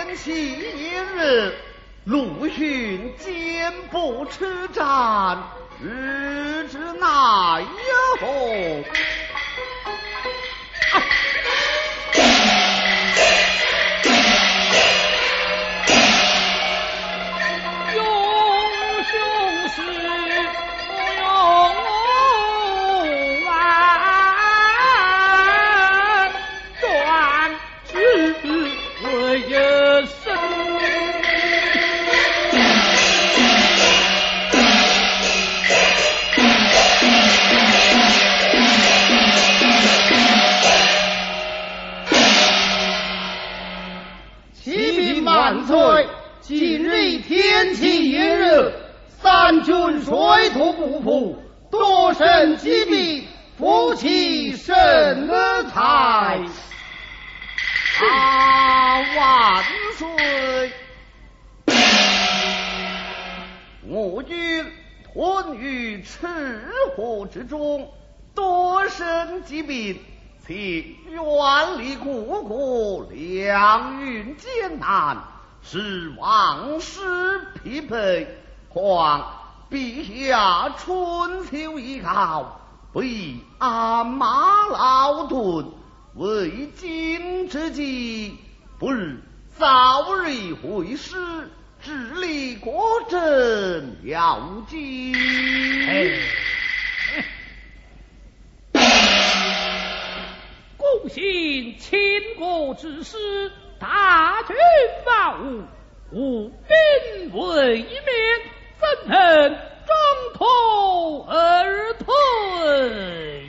天气炎热，陆逊坚不吃战，日之奈何？ 万岁！今日天气炎热，三军水土不服，多生疾病，夫妻甚哉！ 啊，万岁！我军屯于赤火之中，多生疾病，其远离故国，粮运艰难，使王室疲惫。况陛下春秋已高，不宜鞍马劳顿，为今之计，不如早日会师，治理国政要紧。 孤行倾国之师，大军伐吴，吴兵未灭，怎能中途而退？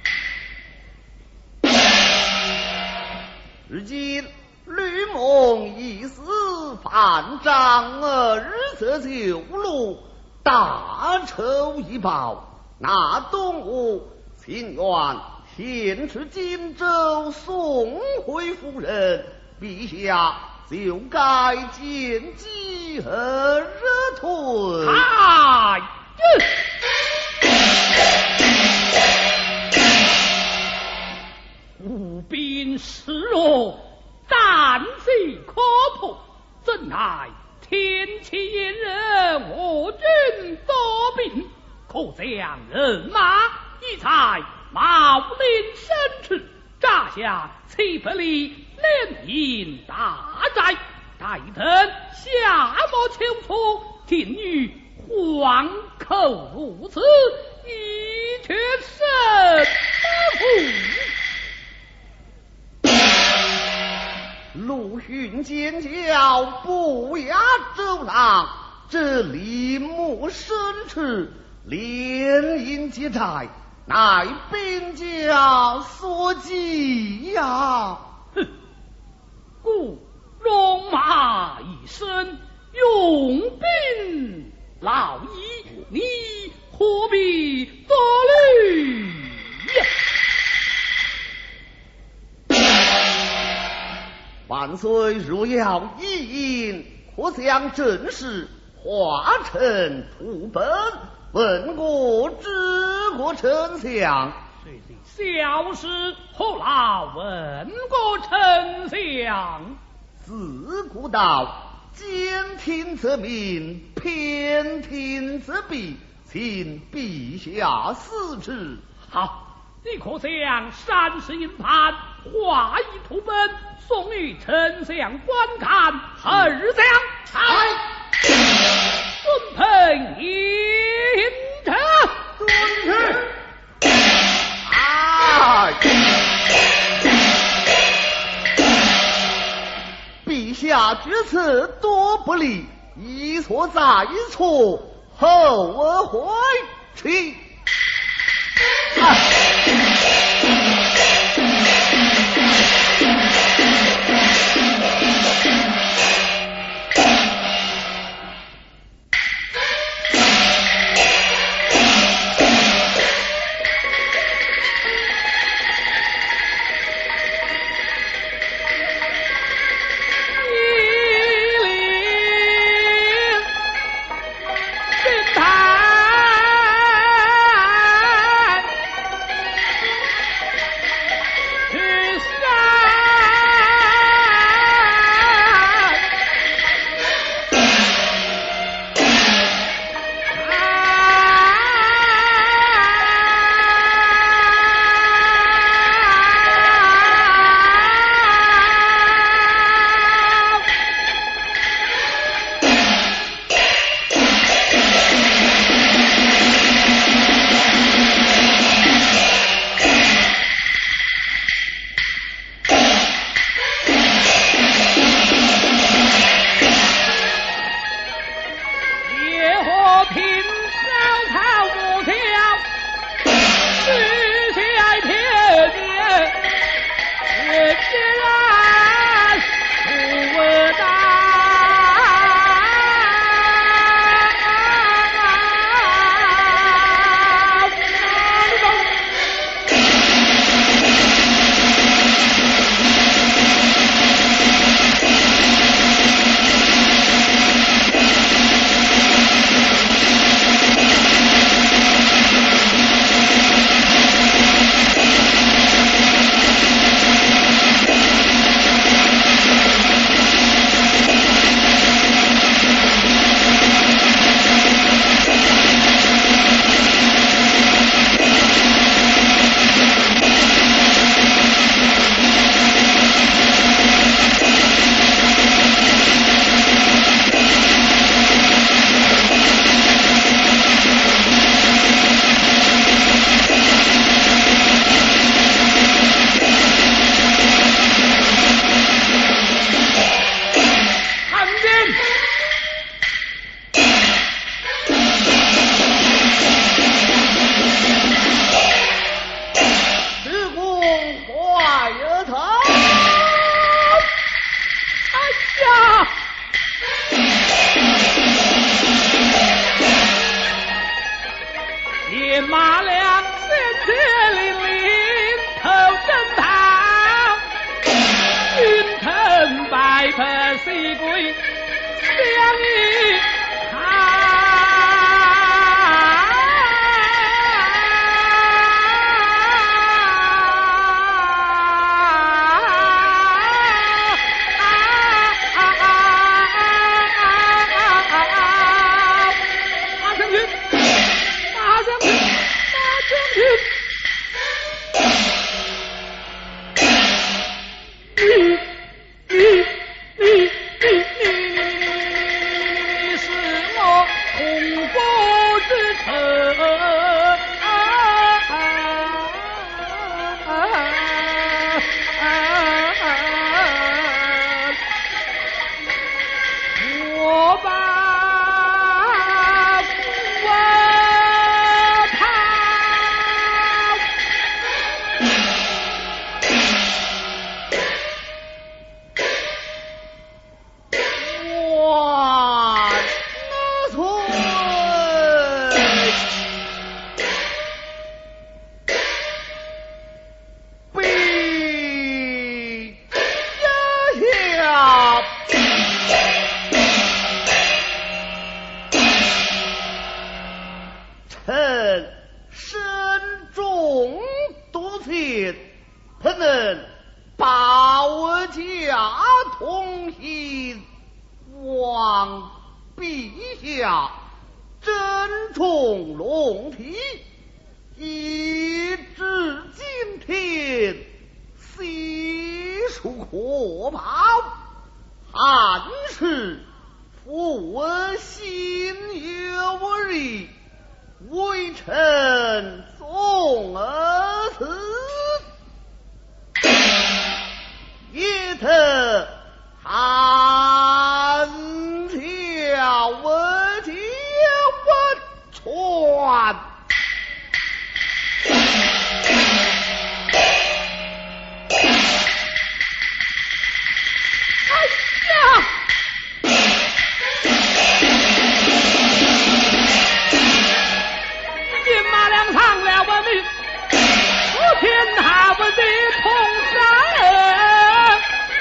如今吕蒙一死，反张儿则九路，大仇已报，那东吴情愿献出荆州，送回夫人，陛下就该见机而退。 哎，吴兵势弱，战绩可破，怎奈天气炎热，我军多病，可将人马一采，茂林深处，扎下七百里连营大寨，待等夏末秋初，听于黄口如此，一却甚不陆逊见教，不压周郎，这林木深处，连营结寨，乃兵家所及呀！ 哼，故戎马一生，用兵劳役，你何必多虑呀？ 万岁若要一言，可将正事化成土本，问过知国丞相。 谁知小事何劳问过丞相？ 自古道，兼听则明，偏听则弊，请陛下思之。 好，你可将山石印判，画一图本，送与丞相观看。二将来， 尊朋迎着。 遵旨。 哎，陛下决策多不利，一错再错，后而回去。 可能保驾同行，望陛下珍重龙体，以至今天悉数可报。汉室复我心有日，微臣纵而辞，也特汉条我家温传。 天下不得同山，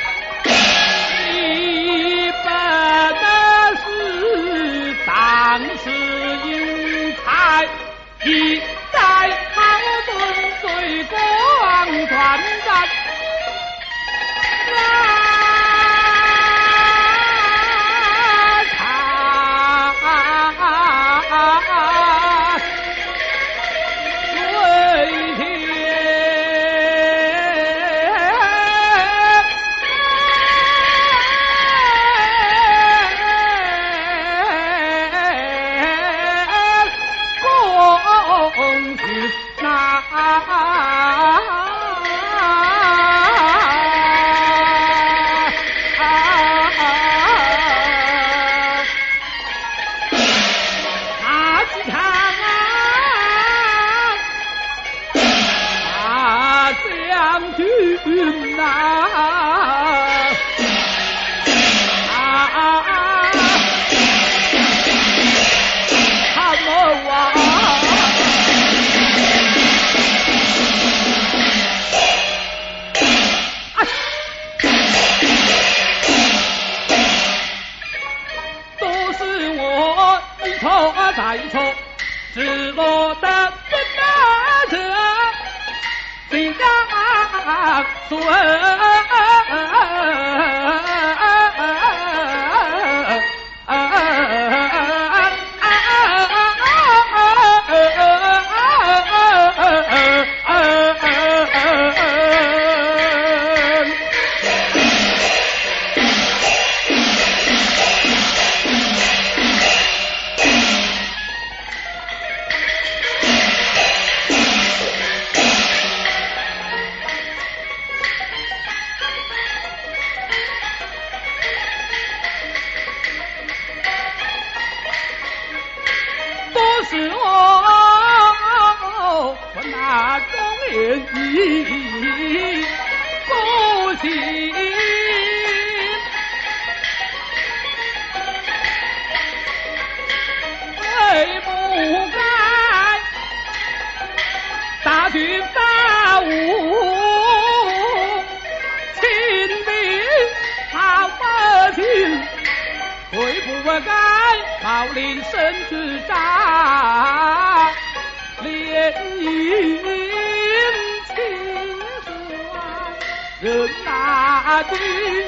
你本是当时英才，一代豪盾随光传战。再错，只落得真大者，心上损。是我我那中人意不行，最不该大军发武，亲兵好不亲，最不该冒领身去战，连营七十万人大军，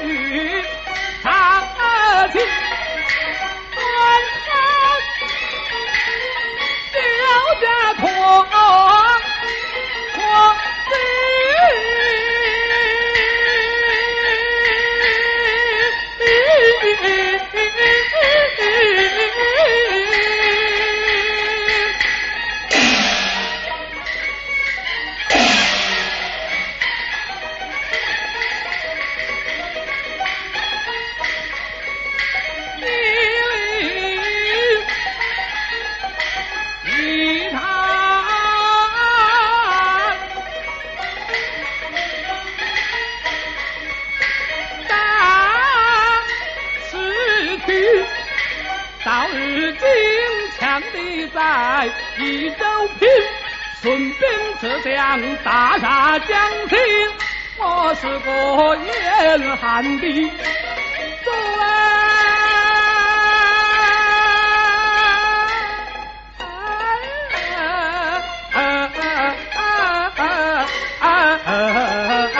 长情端上小家托我心。到如今强敌在益州平，顺兵浙江大杀江青，我是个严寒的主啊！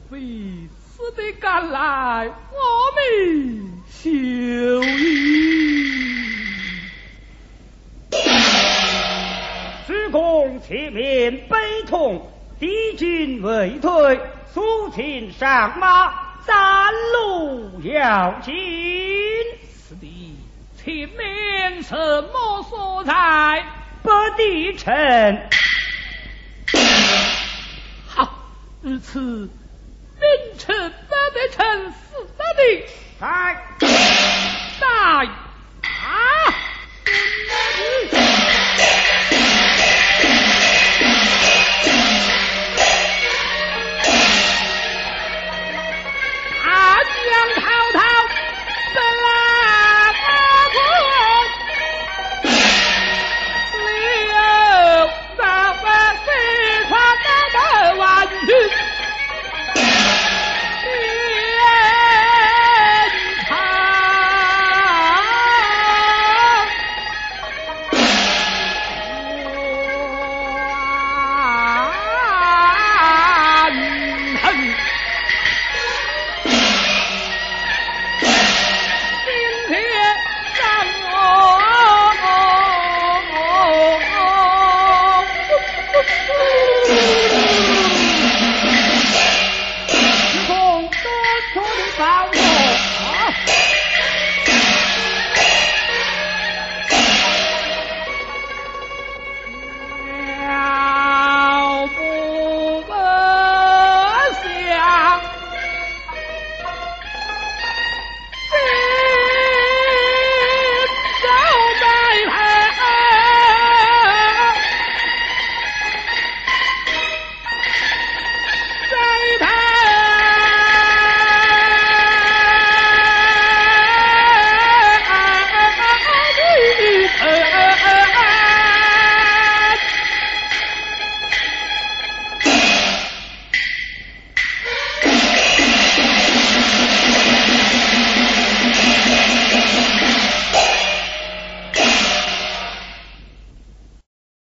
非死的赶来，我们休矣。 主公前面悲痛，敌军未退，苏秦上马，三路要紧。 是的，前面什么所在？ 不敌臣。 好，如此，名臣不得臣死得的。 来， 在啊！大将滔滔，本来我困，留到我四川的万军。Oh